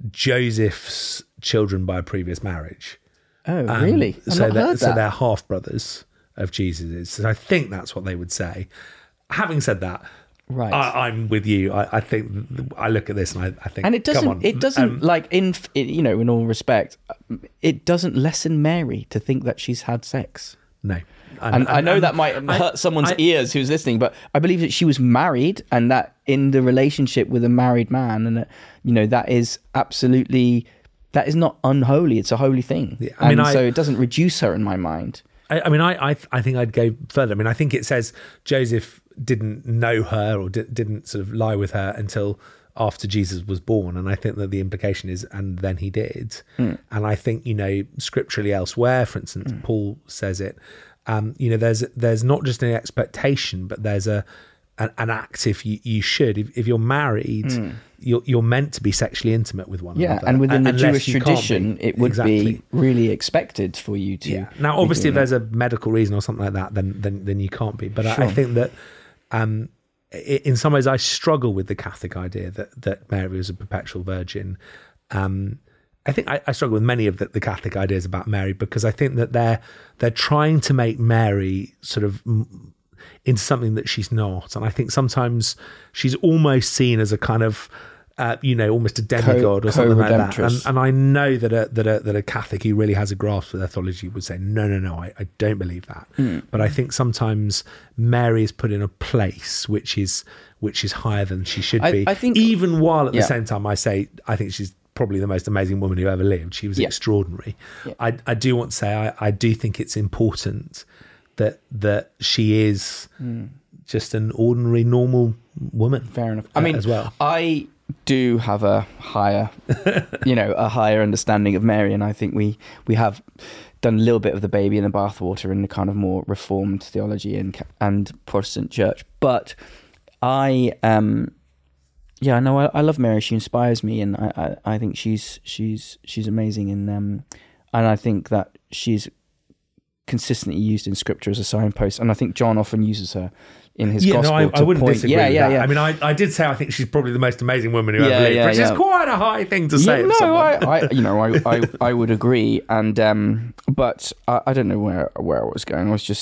Joseph's children by a previous marriage. Oh, um, really? I've so not heard that. So they're half brothers of Jesus. So I think that's what they would say. Having said that, right, I, I'm with you. I, I think I look at this and I, I think, and it doesn't. Come on. It doesn't um, like in you know, in all respect, it doesn't lessen Mary to think that she's had sex. No. And, and I know and, that might hurt I, someone's I, ears who's listening, but I believe that she was married, and that in the relationship with a married man, and that, you know, that is absolutely, that is not unholy. It's a holy thing. Yeah, I mean, and I, so it doesn't reduce her in my mind. I, I mean, I, I I think I'd go further. I mean, I think it says Joseph didn't know her or di- didn't sort of lie with her until after Jesus was born, and I think that the implication is, and then he did. Mm. And I think, you know, scripturally elsewhere, for instance, mm. Paul says it. Um, you know, there's there's not just an expectation, but there's a an, an active you, you should. If, if you're married, mm. you're you're meant to be sexually intimate with one yeah, another. Yeah, and within the Jewish tradition, it would exactly. be really expected for you to. Yeah. Now, obviously, if there's a medical reason or something like that, then then then you can't be. But sure. I, I think that, um, in some ways, I struggle with the Catholic idea that that Mary was a perpetual virgin. Um, I think I, I struggle with many of the, the Catholic ideas about Mary, because I think that they're they're trying to make Mary sort of into something that she's not, and I think sometimes she's almost seen as a kind of uh, you know, almost a demigod Co- or something like that. And, and I know that a, that a that a Catholic who really has a grasp of their theology would say, no, no, no, I, I don't believe that. Mm. But I think sometimes Mary is put in a place which is which is higher than she should I, be. I think, even while at yeah. the same time, I say I think she's probably the most amazing woman who ever lived. She was yeah. extraordinary. Yeah. I, I do want to say I, I do think it's important that that she is mm. just an ordinary, normal woman. Fair enough. Uh, I mean, as well. I do have a higher, you know, a higher understanding of Mary, and I think we we have done a little bit of the baby in the bathwater in the kind of more Reformed theology and and Protestant church. But I um. Yeah, no, I, I love Mary. She inspires me, and I, I, I think she's she's she's amazing, and um, and I think that she's consistently used in Scripture as a signpost, and I think John often uses her in his yeah, gospel. No, I, to I wouldn't point, disagree yeah, with yeah, that. yeah. I mean, I, I did say I think she's probably the most amazing woman who yeah, ever lived, yeah, which yeah. is quite a high thing to say. Yeah, of no, someone. I, I, you know, I, I, I would agree, and um, but I, I don't know where where I was going. I was just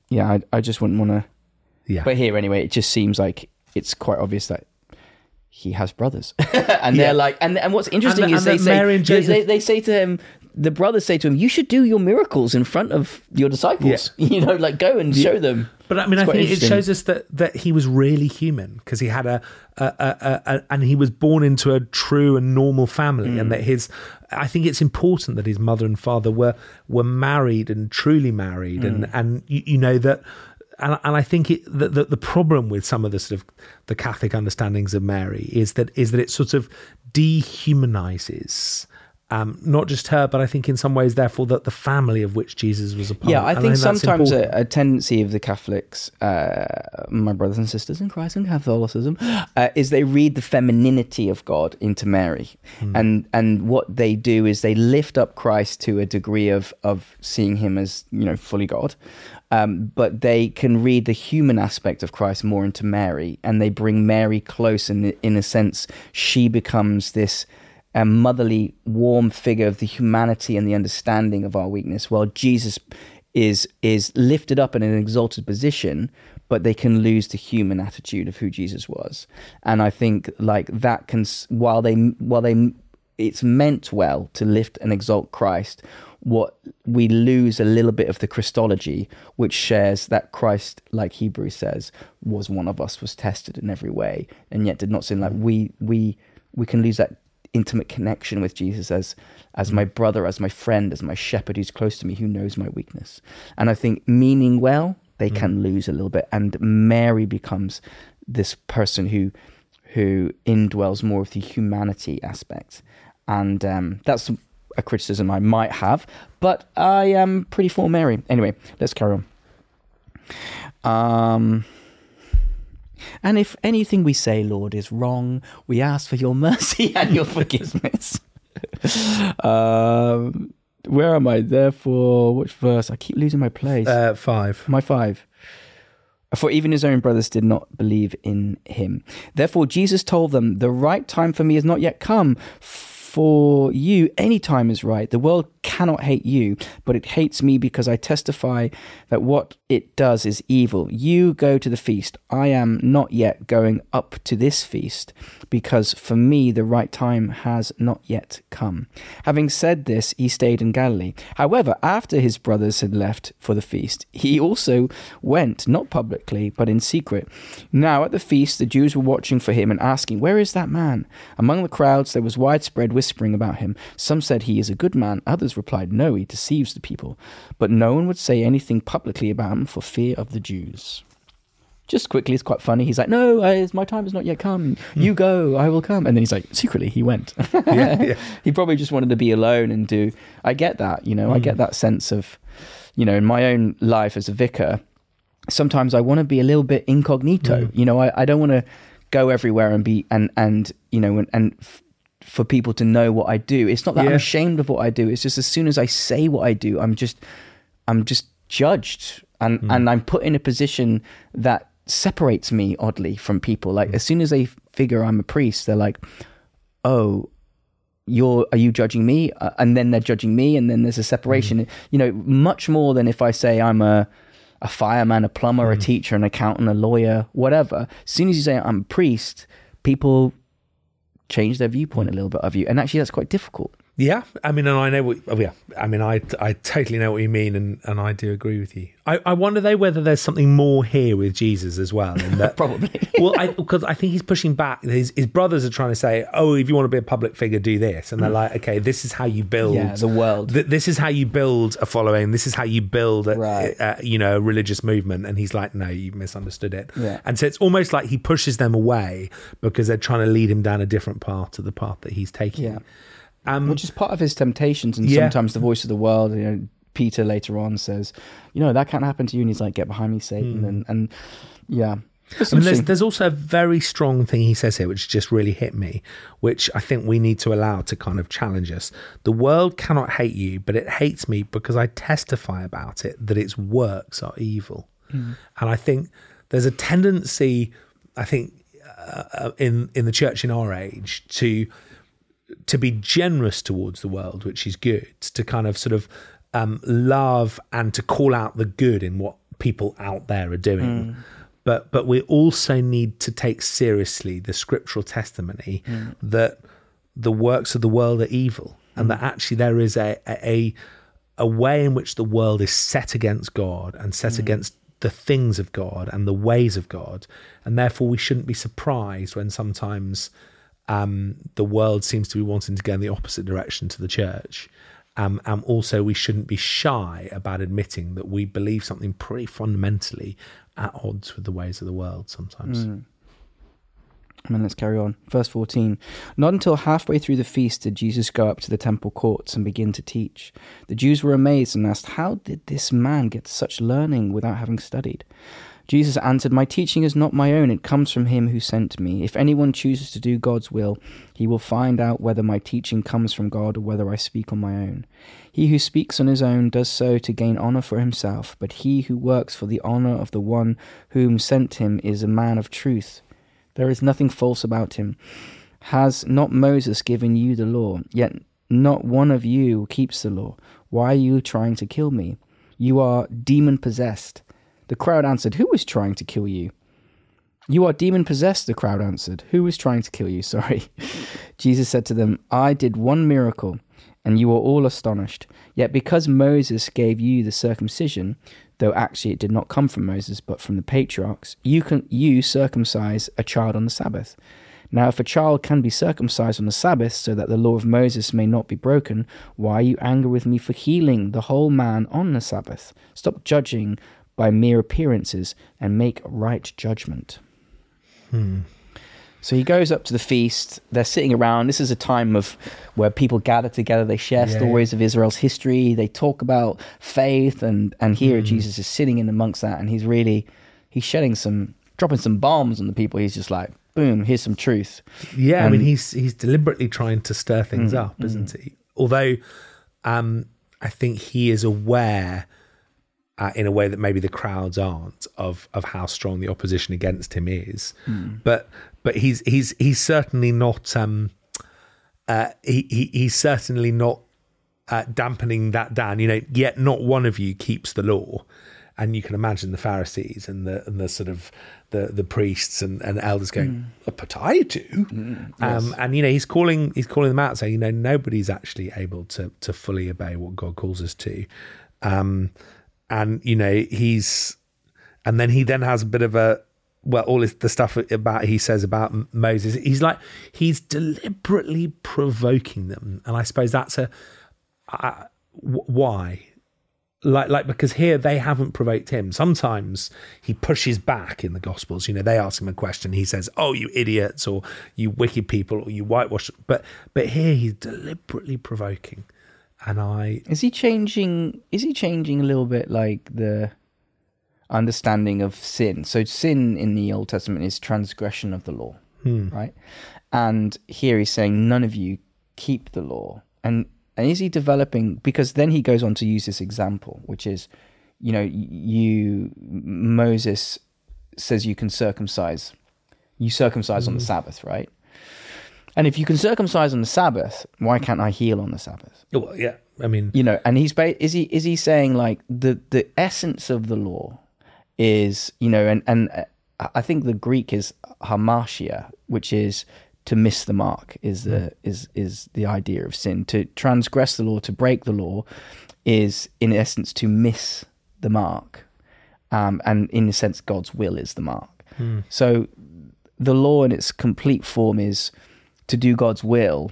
yeah, I, I just wouldn't want to. Yeah. But here, anyway, it just seems like it's quite obvious that he has brothers, and Yeah. they're like, and and what's interesting And the- is and they that say Mary and they, Joseph- they, they say to him, the brothers say to him, "You should do your miracles in front of your disciples. You know, like go and show them." But I mean, It's I quite think it interesting. shows us that that he was really human because he had a, a, a, a, a and he was born into a true and normal family, Mm. and that his. I think it's important that his mother and father were were married and truly married, Mm. and and you, you know that. And, and I think it, the, the the problem with some of the sort of the Catholic understandings of Mary is that is that it sort of dehumanizes um, not just her, but I think in some ways, therefore, that the family of which Jesus was a part. Yeah, I And think that's sometimes important. a, a tendency of the Catholics, uh, my brothers and sisters in Christ and Catholicism, uh, is they read the femininity of God into Mary, Hmm. and and what they do is they lift up Christ to a degree of of seeing him as, you know, fully God, um, but they can read the human aspect of Christ more into Mary, and they bring Mary close, and in a sense, she becomes this a motherly, warm figure of the humanity and the understanding of our weakness, while Jesus is is lifted up in an exalted position, but they can lose the human attitude of who Jesus was. And I think like that can, while they while they it's meant well to lift and exalt Christ, what we lose a little bit of the Christology, which shares that Christ, like Hebrews says, was one of us, was tested in every way, and yet did not sin. Like we we we can lose that intimate connection with Jesus as as my brother, as my friend, as my shepherd who's close to me, who knows my weakness. And I think meaning well, they mm. can lose a little bit. And Mary becomes this person who who indwells more of the humanity aspect. And um, that's a criticism I might have, but I am pretty for Mary. Anyway, let's carry on. Um... And if anything we say, Lord, is wrong, we ask for your mercy and your forgiveness. um, where am I? Therefore, which verse? I keep losing my place. Uh, five. My five. For even his own brothers did not believe in him. Therefore, Jesus told them, the right time for me has not yet come. For you, any time is right. The world cannot hate you, but it hates me because I testify that what it does is evil. You go to the feast. I am not yet going up to this feast, because for me the right time has not yet come. Having said this, he stayed in Galilee. However, after his brothers had left for the feast, he also went, not publicly, but in secret. Now at the feast, the Jews were watching for him and asking, where is that man? Among the crowds there was widespread whispering about him. Some said he is a good man. Others replied, no, he deceives the people. But no one would say anything publicly about him for fear of the Jews. Just quickly, it's quite funny. He's like, no, uh, my time has not yet come. You go, I will come. And then he's like, secretly, he went. yeah, yeah. He probably just wanted to be alone and do... I get that, you know, mm. I get that sense of, you know, in my own life as a vicar, sometimes I want to be a little bit incognito. Mm. You know, I, I don't want to go everywhere and be, and, and you know, and, and f- for people to know what I do. It's not that yeah. I'm ashamed of what I do. It's just as soon as I say what I do, I'm just, I'm just judged. And, mm. and I'm put in a position that separates me oddly from people. Like mm. as soon as they figure I'm a priest, they're like, oh, you're, are you judging me? Uh, and then they're judging me. And then there's a separation, mm. you know, much more than if I say I'm a, a fireman, a plumber, mm. a teacher, an accountant, a lawyer, whatever. As soon as you say I'm a priest, people change their viewpoint a little bit of you. And actually that's quite difficult. Yeah, I mean, and I know what. Oh yeah, I mean, I I totally know what you mean, and, and I do agree with you. I, I wonder though whether there's something more here with Jesus as well. In that, Probably. well, I because I think he's pushing back. His his brothers are trying to say, oh, if you want to be a public figure, do this, and they're like, okay, this is how you build yeah, the world. Th- this is how you build a following. This is how you build, a, right. a, a, you know, a religious movement. And he's like, no, you misunderstood it. Yeah. And so it's almost like he pushes them away because they're trying to lead him down a different path to the path that he's taking. Yeah. Um, Which is part of his temptations, and yeah. sometimes the voice of the world. You know, Peter later on says, "You know, that can't happen to you," and he's like, "Get behind me, Satan!" Mm. And and yeah, I mean, there's there's also a very strong thing he says here, which just really hit me, which I think we need to allow to kind of challenge us. The world cannot hate you, but it hates me because I testify about it that its works are evil. Mm. And I think there's a tendency, I think, uh, in in the church in our age to. to be generous towards the world, which is good, to kind of sort of um, love and to call out the good in what people out there are doing. Mm. But but we also need to take seriously the scriptural testimony mm. that the works of the world are evil, and mm. that actually there is a, a a way in which the world is set against God and set mm. against the things of God and the ways of God, and therefore we shouldn't be surprised when sometimes um, the world seems to be wanting to go in the opposite direction to the church. Um, and also we shouldn't be shy about admitting that we believe something pretty fundamentally at odds with the ways of the world sometimes. Mm. And then let's carry on. Verse fourteen. Not until halfway through the feast did Jesus go up to the temple courts and begin to teach. The Jews were amazed and asked, "How did this man get such learning without having studied?" Jesus answered, "My teaching is not my own, it comes from him who sent me. If anyone chooses to do God's will, he will find out whether my teaching comes from God or whether I speak on my own. He who speaks on his own does so to gain honor for himself, but he who works for the honor of the one whom sent him is a man of truth. There is nothing false about him. Has not Moses given you the law? Yet not one of you keeps the law. Why are you trying to kill me? You are demon-possessed." The crowd answered, "Who is trying to kill you?" "You are demon-possessed," the crowd answered. "Who is trying to kill you?" Sorry. Jesus said to them, "I did one miracle, and you are all astonished. Yet because Moses gave you the circumcision, though actually it did not come from Moses, but from the patriarchs, you can you circumcise a child on the Sabbath. Now if a child can be circumcised on the Sabbath, so that the law of Moses may not be broken, why are you angry with me for healing the whole man on the Sabbath? Stop judging by mere appearances and make right judgment." Hmm. So he goes up to the feast. They're sitting around. This is a time of where people gather together. They share yeah. stories of Israel's history. They talk about faith, and and here mm. Jesus is sitting in amongst that, and he's really he's shedding some, dropping some bombs on the people. He's just like, boom, here's some truth. Yeah, and, I mean, he's he's deliberately trying to stir things mm, up, isn't mm. he? Although, um, I think he is aware. Uh, in a way that maybe the crowds aren't, of of how strong the opposition against him is, mm. but but he's he's he's certainly not um, uh, he, he he's certainly not uh, dampening that down. You know, yet not one of you keeps the law, and you can imagine the Pharisees and the and the sort of the the priests and, and elders going, mm. "But I do," mm, yes. um, and you know he's calling he's calling them out, saying, you know, nobody's actually able to to fully obey what God calls us to. Um, And, you know, he's, and then he then has a bit of a, well, all this, the stuff about, he says about Moses, he's like, he's deliberately provoking them. And I suppose that's a, uh, why? Like, like, because here they haven't provoked him. Sometimes he pushes back in the Gospels. You know, they ask him a question. He says, "Oh, you idiots," or "You wicked people," or "You whitewash." But, but here he's deliberately provoking. And I is he changing? Is he changing a little bit, like the understanding of sin? So sin in the Old Testament is transgression of the law, hmm. right? And here he's saying none of you keep the law. And and is he developing? Because then he goes on to use this example, which is, you know, you Moses says you can circumcise, you circumcise hmm. on the Sabbath, right? And if you can circumcise on the Sabbath, why can't I heal on the Sabbath? Well, yeah, I mean, you know, and he's ba- is he is he saying like the the essence of the law is, you know, and and I think the Greek is hamartia, which is to miss the mark, is the mm. is is the idea of sin. To transgress the law, to break the law, is in essence to miss the mark, um, and in a sense, God's will is the mark. Mm. So the law in its complete form is to do God's will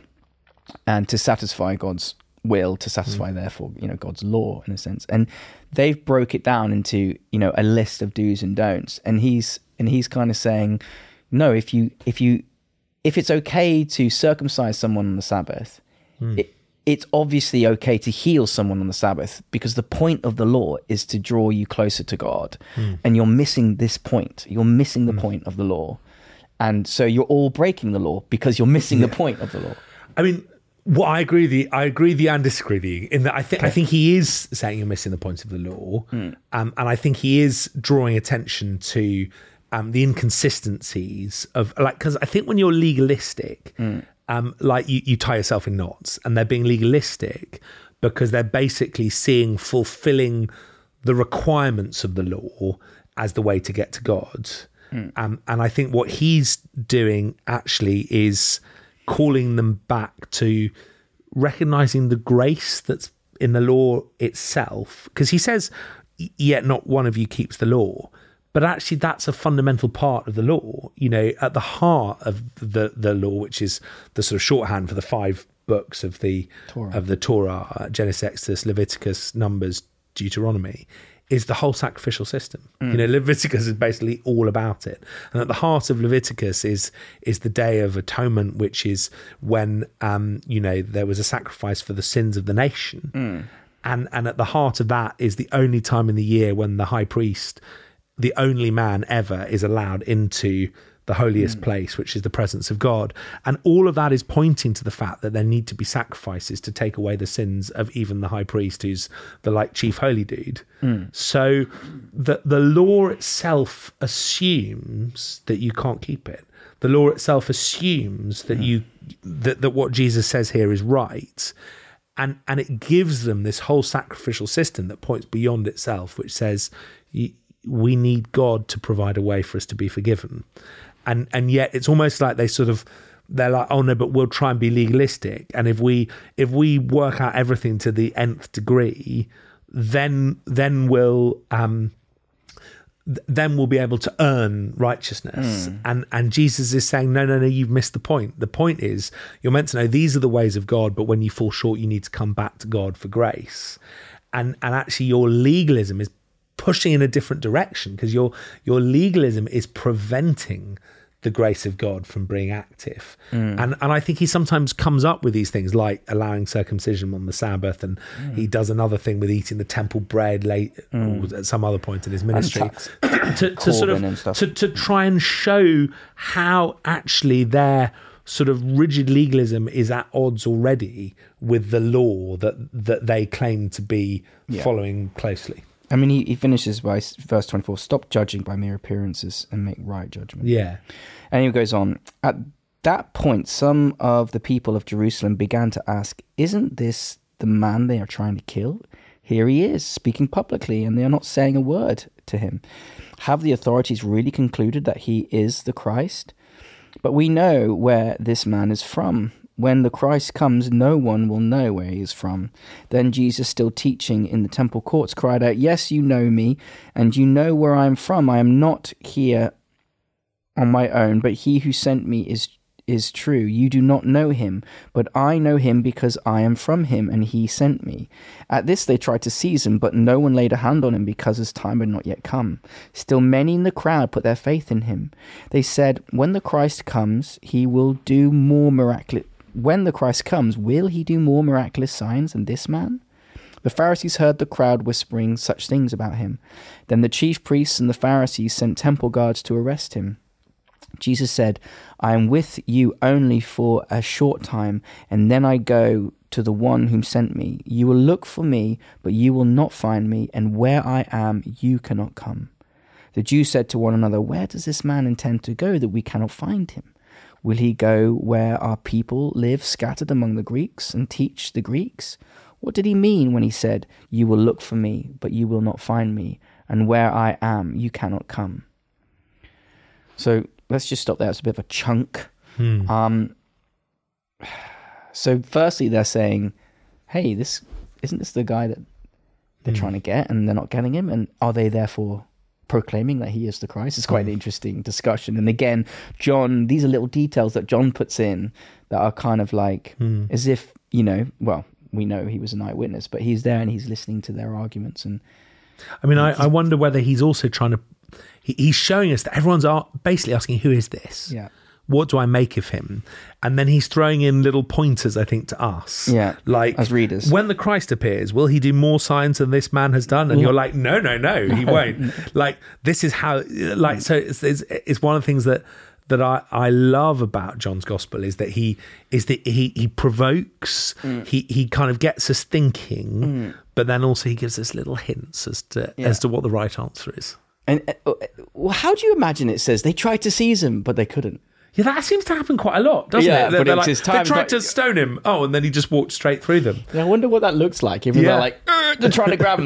and to satisfy God's will, to satisfy mm. therefore, you know, God's law in a sense. And they've broke it down into, you know, a list of do's and don'ts. And he's and he's kind of saying, no, if you if you if it's okay to circumcise someone on the Sabbath, mm. it, it's obviously okay to heal someone on the Sabbath, because the point of the law is to draw you closer to God. Mm. And you're missing this point. You're missing the mm. point of the law. And so you're all breaking the law because you're missing yeah. the point of the law. I mean, well, I agree with you. I agree with you and disagree with you in that I think okay. I think he is saying you're missing the point of the law, mm. um, and I think he is drawing attention to um, the inconsistencies of, like, because I think when you're legalistic, mm. um, like you, you tie yourself in knots, and they're being legalistic because they're basically seeing fulfilling the requirements of the law as the way to get to God. Mm. Um, and I think what he's doing actually is calling them back to recognizing the grace that's in the law itself. Because he says, yet not one of you keeps the law. But actually, that's a fundamental part of the law. You know, at the heart of the, the law, which is the sort of shorthand for the five books of the Torah. of the Torah, Genesis, Exodus, Leviticus, Numbers, Deuteronomy, is the whole sacrificial system. Mm. You know, Leviticus is basically all about it. And at the heart of Leviticus is is the Day of Atonement, which is when, um, you know, there was a sacrifice for the sins of the nation. Mm. And, and at the heart of that is the only time in the year when the high priest, the only man ever, is allowed into the holiest mm. place, which is the presence of God. And all of that is pointing to the fact that there need to be sacrifices to take away the sins of even the high priest, who's the like chief holy dude. Mm. So the, the law itself assumes that you can't keep it. The law itself assumes that mm. you that, that what Jesus says here is right. And, and it gives them this whole sacrificial system that points beyond itself, which says we need God to provide a way for us to be forgiven. And and yet it's almost like they sort of, they're like, oh no, but we'll try and be legalistic. And if we if we work out everything to the nth degree, then then we'll um, then we'll be able to earn righteousness. Mm. And and Jesus is saying, no, no, no, you've missed the point. The point is, you're meant to know these are the ways of God, but when you fall short, you need to come back to God for grace. And and actually your legalism is pushing in a different direction, because your your legalism is preventing the grace of God from being active. Mm. And and I think he sometimes comes up with these things like allowing circumcision on the Sabbath, and mm. he does another thing with eating the temple bread late mm. or at some other point in his ministry to, to sort of to, to try and show how actually their sort of rigid legalism is at odds already with the law that that they claim to be yeah. following closely. I mean, he, he finishes by verse twenty-four, stop judging by mere appearances and make right judgment. Yeah. And he goes on, at that point, some of the people of Jerusalem began to ask, isn't this the man they are trying to kill? Here he is, speaking publicly, and they are not saying a word to him. Have the authorities really concluded that he is the Christ? But we know where this man is from. When the Christ comes, no one will know where he is from. Then Jesus, still teaching in the temple courts, cried out, yes, you know me, and you know where I am from. I am not here on my own, but he who sent me is is true. You do not know him, but I know him because I am from him, and he sent me. At this they tried to seize him, but no one laid a hand on him because his time had not yet come. Still many in the crowd put their faith in him. They said, when the Christ comes, he will do more miraculous. When the Christ comes, will he do more miraculous signs than this man? The Pharisees heard the crowd whispering such things about him. Then the chief priests and the Pharisees sent temple guards to arrest him. Jesus said, I am with you only for a short time, and then I go to the one whom sent me. You will look for me, but you will not find me, and where I am, you cannot come. The Jews said to one another, where does this man intend to go that we cannot find him? Will he go where our people live scattered among the Greeks and teach the Greeks? What did he mean when he said, you will look for me, but you will not find me, and where I am, you cannot come? So let's just stop there. It's a bit of a chunk. Hmm. Um, so firstly, they're saying, hey, this isn't this the guy that they're hmm. trying to get, and they're not getting him? And are they therefore proclaiming that he is the Christ? It's quite an interesting discussion. And again, John, these are little details that John puts in that are kind of like, hmm. as if, you know, well, we know he was an eyewitness, but he's there and he's listening to their arguments. And I mean, I, I wonder whether he's also trying to, he, he's showing us that everyone's basically asking, who is this? Yeah. What do I make of him? And then he's throwing in little pointers, I think, to us. Yeah, like, as readers. When the Christ appears, will he do more signs than this man has done? And you're like, no, no, no, he won't. Like, this is how, like, so it's, it's, it's one of the things that that I, I love about John's gospel is that he is that he, he provokes, mm. he, he kind of gets us thinking, mm. but then also he gives us little hints as to yeah. as to what the right answer is. And uh, well, how do you imagine it says they tried to seize him, but they couldn't? Yeah, that seems to happen quite a lot, doesn't yeah, it? They're, but they're like, his time. They tried to stone him. Oh, and then he just walked straight through them. Yeah, I wonder what that looks like. If yeah. they're like, they're trying to grab him, like,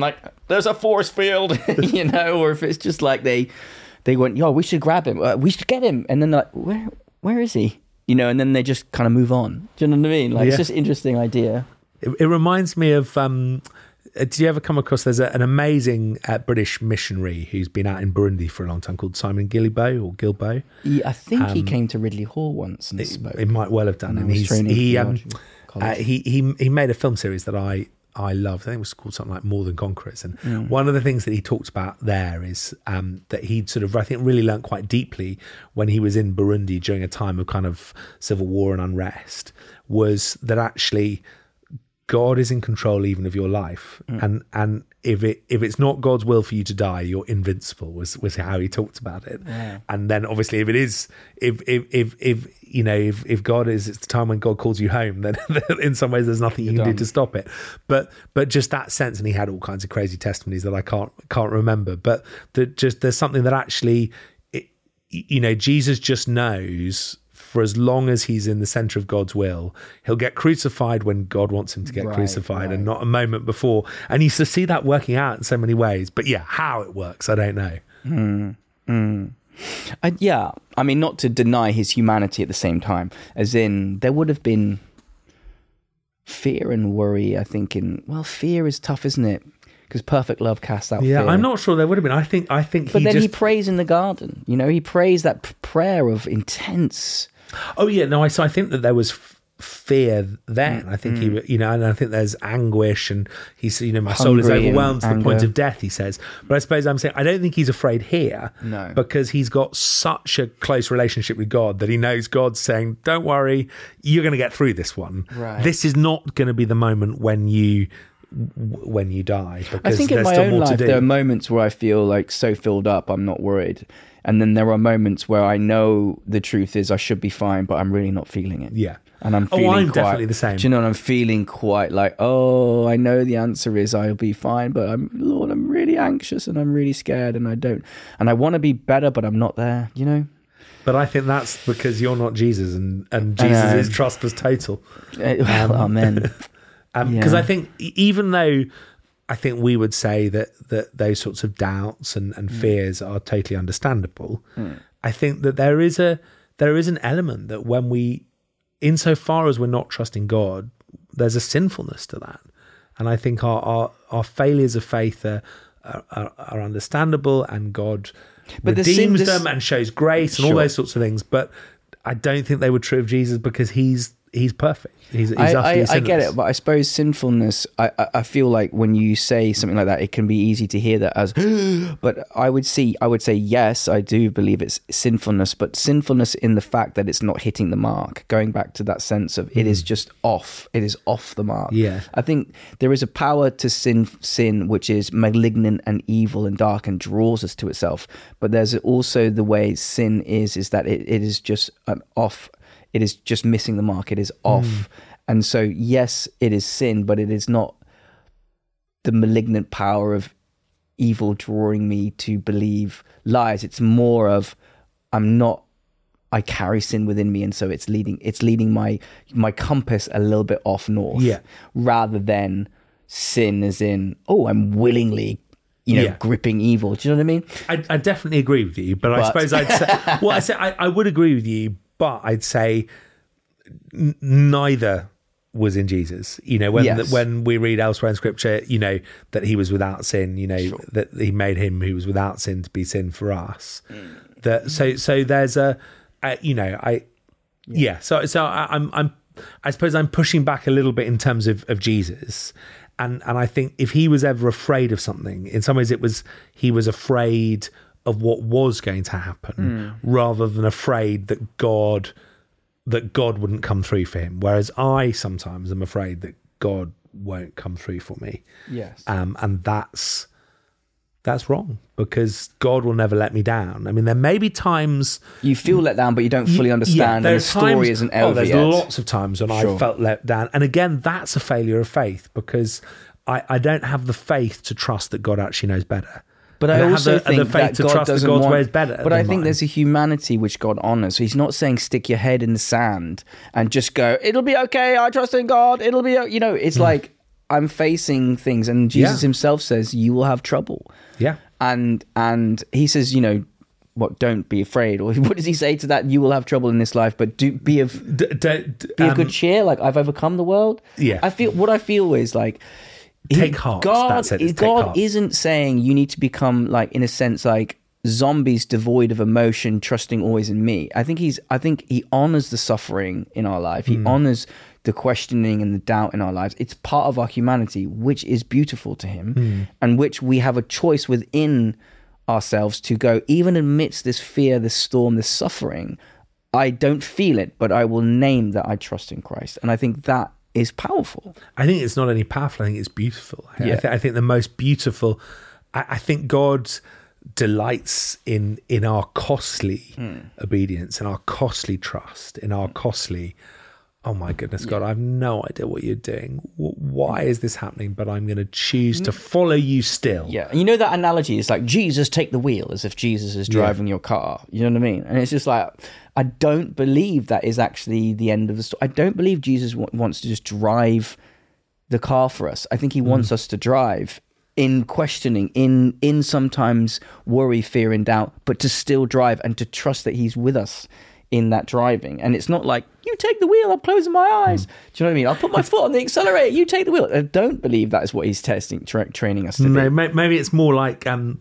there's a force field, you know, or if it's just like they they went, yo, we should grab him, uh, we should get him, and then they're like, where where is he? You know, and then they just kind of move on. Do you know what I mean? Like, Yeah. it's just an interesting idea. It, it reminds me of. Um, uh, did you ever come across? There's a, an amazing uh, British missionary who's been out in Burundi for a long time called Simon Gillibo or Gilbo. He, I think he came to Ridley Hall once and spoke. It might well have done. when I And was he's training he for um, theology uh, college. he he he made a film series that I I loved. I think it was called something like More Than Conquerors. And Mm. one of the things that he talked about there is um, that he'd sort of, I think, really learned quite deeply when he was in Burundi during a time of kind of civil war and unrest, was that actually God is in control even of your life. Mm. And and if it if it's not God's will for you to die, you're invincible, was was how he talked about it. Yeah. And then obviously if it is if if if, if you know if, if God is, it's the time when God calls you home, then in some ways there's nothing you You're can done. do to stop it. But but just that sense, and he had all kinds of crazy testimonies that I can't can't remember. But that just there's something that actually it, you know, Jesus just knows, for as long as he's in the center of God's will, he'll get crucified when God wants him to get Right, crucified, right. and not a moment before. And you see that working out in so many ways. But yeah, how it works, I don't know. Mm, mm. I, yeah, I mean, not to deny his humanity at the same time, as in there would have been fear and worry, I think, in, well, fear is tough, isn't it? Because perfect love casts out Yeah, fear. I'm not sure there would have been. I think I think But he then just he prays in the garden, you know, he prays that p- prayer of intense. Oh yeah, no. I so I think that there was f- fear then. I think Mm. he, you know, and I think there's anguish, and he's, you know, my soul is Hungry and overwhelmed to the point anger. of death. He says, but I suppose I'm saying I don't think he's afraid here, No. because he's got such a close relationship with God that he knows God's saying, "Don't worry, you're going to get through this one. Right. This is not going to be the moment when you." when you die, because I think in there's my still own more to life, do. there are moments where I feel like so filled up, I'm not worried. And then there are moments where I know the truth is I should be fine, but I'm really not feeling it. Yeah. And I'm Oh, feeling I'm quite, definitely the same. Do you know, and I'm feeling quite like, oh, I know the answer is I'll be fine, but I'm, Lord, I'm really anxious and I'm really scared and I don't, and I want to be better, but I'm not there, you know? But I think that's because you're not Jesus, and, and I know. Jesus' trust was total. Uh, Amen. Because Yeah. I think e- even though I think we would say that, that those sorts of doubts and, and fears are totally understandable, I think that there is a there is an element that when we, insofar as we're not trusting God, there's a sinfulness to that. And I think our our, our failures of faith are, are, are understandable, and God But the sin- redeems this- them and shows grace and all Sure. those sorts of things. But I don't think they were true of Jesus, because he's he's perfect. He's, he's I, utterly I, I sinless. get it, but I suppose sinfulness, I, I, I feel like when you say something like that, it can be easy to hear that as, but I would see, I would say, yes, I do believe it's sinfulness, but sinfulness in the fact that it's not hitting the mark, going back to that sense of it is just off, it is off the mark. Yeah. I think there is a power to sin, sin which is malignant and evil and dark and draws us to itself. But there's also the way sin is, is that it, it is just an off, it is just missing the mark. It is off. Mm. And so, yes, it is sin, but it is not the malignant power of evil drawing me to believe lies. It's more of, I'm not, I carry sin within me. And so it's leading, it's leading my, my compass a little bit off north, Yeah. rather than sin as in, oh, I'm willingly, you know, Yeah. gripping evil. Do you know what I mean? I, I definitely agree with you, but, I But- suppose I'd say, well, I say I, I would agree with you, but I'd say n- neither was in Jesus. You know, when Yes. when we read elsewhere in Scripture, you know, that he was without sin. You know, Sure. that he made him who was without sin to be sin for us. Mm. That so so there's a, a you know, I yeah. yeah so so I, I'm I'm I suppose I'm pushing back a little bit in terms of of Jesus. And and I think if he was ever afraid of something, in some ways it was he was afraid of what was going to happen, Mm. rather than afraid that God that God wouldn't come through for him. Whereas I sometimes am afraid that God won't come through for me. Yes. Um, and that's that's wrong, because God will never let me down. I mean, there may be times You feel let down, but you don't fully yeah, understand, and the there's story times- isn't oh, over there's yet. lots of times when Sure. I felt let down. And again, that's a failure of faith, because I, I don't have the faith to trust that God actually knows better. But I I don't also have the, think the faith that to God trust that doesn't God's want, way is better. But I than think mine. there's a humanity which God honors. So he's not saying stick your head in the sand and just go, it'll be okay, I trust in God, it'll be, o-" you know, it's like, I'm facing things, and Jesus Yeah. himself says, you will have trouble. Yeah. And and he says, you know, what, don't be afraid. Or what does he say to that? You will have trouble in this life, but do be of D- d- d- be of um, good cheer, like I've overcome the world. Yeah. I feel what I feel is like Take he- heart. God, That's it, it's take God heart. isn't saying you need to become, like, in a sense, like zombies devoid of emotion, trusting always in me. I think he's I think he honors the suffering in our life. He Mm. honors the questioning and the doubt in our lives. It's part of our humanity, which is beautiful to him, Mm. and which we have a choice within ourselves to go, even amidst this fear, this storm, this suffering, I don't feel it, but I will name that I trust in Christ. And I think that is powerful. I think it's not only powerful, I think it's beautiful. I, Yeah. I, th- I think the most beautiful, I, I think God delights in in our costly obedience, in our costly trust, in our costly, oh my goodness, God, I have no idea what you're doing. W- Why is this happening? But I'm going to choose to follow you still. Yeah. And you know that analogy is like, Jesus, take the wheel, as if Jesus is driving your car. You know what I mean? And it's just like, I don't believe that is actually the end of the story. I don't believe Jesus w- wants to just drive the car for us. I think he wants us to drive in questioning, in in sometimes worry, fear, and doubt, but to still drive and to trust that he's with us in that driving. And it's not like, you take the wheel, I'm closing my eyes. Do you know what I mean? I'll put my foot on the accelerator, you take the wheel. I don't believe that is what he's testing, tra- training us to No, do. may- maybe it's more like um,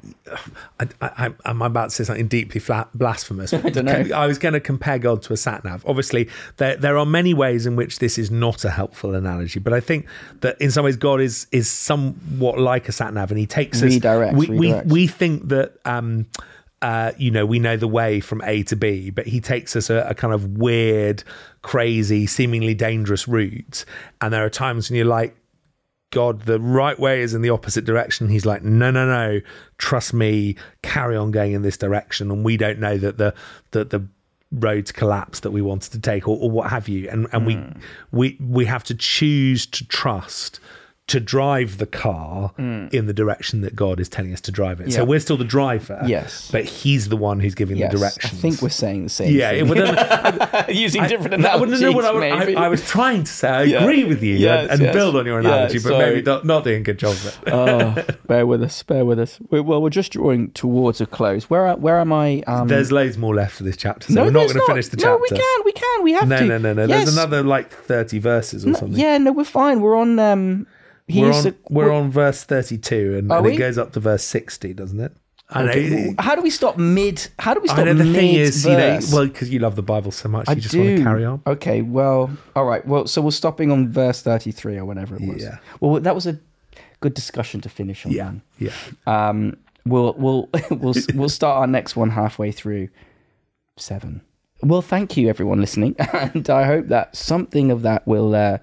I, I, I'm about to say something deeply flat, blasphemous. I don't know. I was going to compare God to a sat nav. Obviously, there there are many ways in which this is not a helpful analogy, but I think that in some ways God is is somewhat like a sat nav, and he takes us. Redirects, we, we redirects. we think that. Um, Uh, you know, we know the way from A to B, but he takes us a, a kind of weird, crazy, seemingly dangerous route. And there are times when you're like, God, the right way is in the opposite direction. He's like, no, no, no, trust me, carry on going in this direction. And we don't know that the that the roads collapse that we wanted to take, or, or what have you. And and Mm. we we we have to choose to trust to drive the car in the direction that God is telling us to drive it. So Yeah. we're still the driver, Yes. but he's the one who's giving Yes, the directions. I think we're saying the same yeah, thing. it would, Using I, different I analogies, wouldn't know what I, would- maybe. I, I was trying to say. I Yeah. agree with you Yes, and, and yes. build on your Yeah, analogy, but sorry. maybe not, not doing a good job of it. Oh, bear with us, bear with us. We, well, we're just drawing towards a close. Where are- where am I? Um, There's loads more left for this chapter, so no, we're not there's going to finish the chapter. No, we can, we can, we have No, to. no, no, no. Yes. There's another like thirty verses or No, something. yeah, no, we're fine. We're on. Um, he we're used on to- we're on verse thirty-two, and, Are and we? it goes up to verse sixty, doesn't it? I Okay, know. well, how do we stop mid? How do we stop I know the mid thing is, you know, verse? well, because you love the Bible so much, I you just do. want to carry on. Okay, well, all right. Well, so we're stopping on verse thirty-three or whatever it was. Yeah. Well, that was a good discussion to finish on. Yeah, then. yeah. Um, we'll we'll we'll we'll start our next one halfway through seven. Well, thank you everyone listening, and I hope that something of that will uh,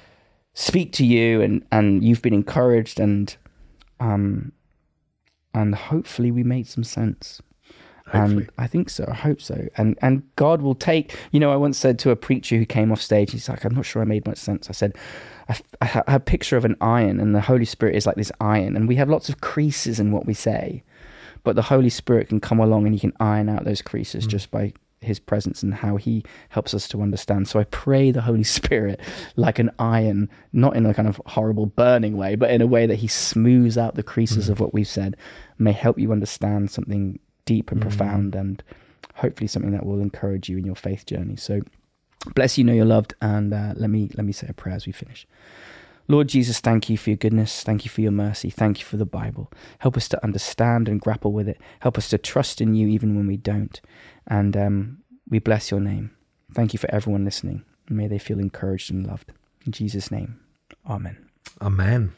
speak to you, and and you've been encouraged, and um, and hopefully we made some sense. Hopefully. And I think so. I hope so. And and God will take. You know, I once said to a preacher who came off stage, he's like, "I'm not sure I made much sense." I said, I, I have a picture of an iron, and the Holy Spirit is like this iron, and we have lots of creases in what we say, but the Holy Spirit can come along and he can iron out those creases mm. just by his presence and how he helps us to understand. So I pray the Holy Spirit, like an iron, not in a kind of horrible burning way, but in a way that he smooths out the creases mm. of what we've said, may help you understand something deep and mm. profound, and hopefully something that will encourage you in your faith journey. So bless you, know you're loved, and uh, let me let me say a prayer as we finish. Lord Jesus, thank you for your goodness. Thank you for your mercy. Thank you for the Bible. Help us to understand and grapple with it. Help us to trust in you even when we don't. And um, we bless your name. Thank you for everyone listening. May they feel encouraged and loved. In Jesus' name, amen. Amen.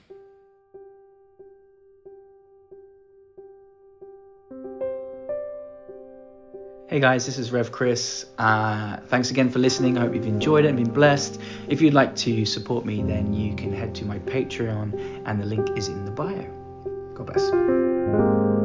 Hey guys, this is Rev Chris. Uh, thanks again for listening. I hope you've enjoyed it and been blessed. If you'd like to support me, then you can head to my Patreon, and the link is in the bio. God bless.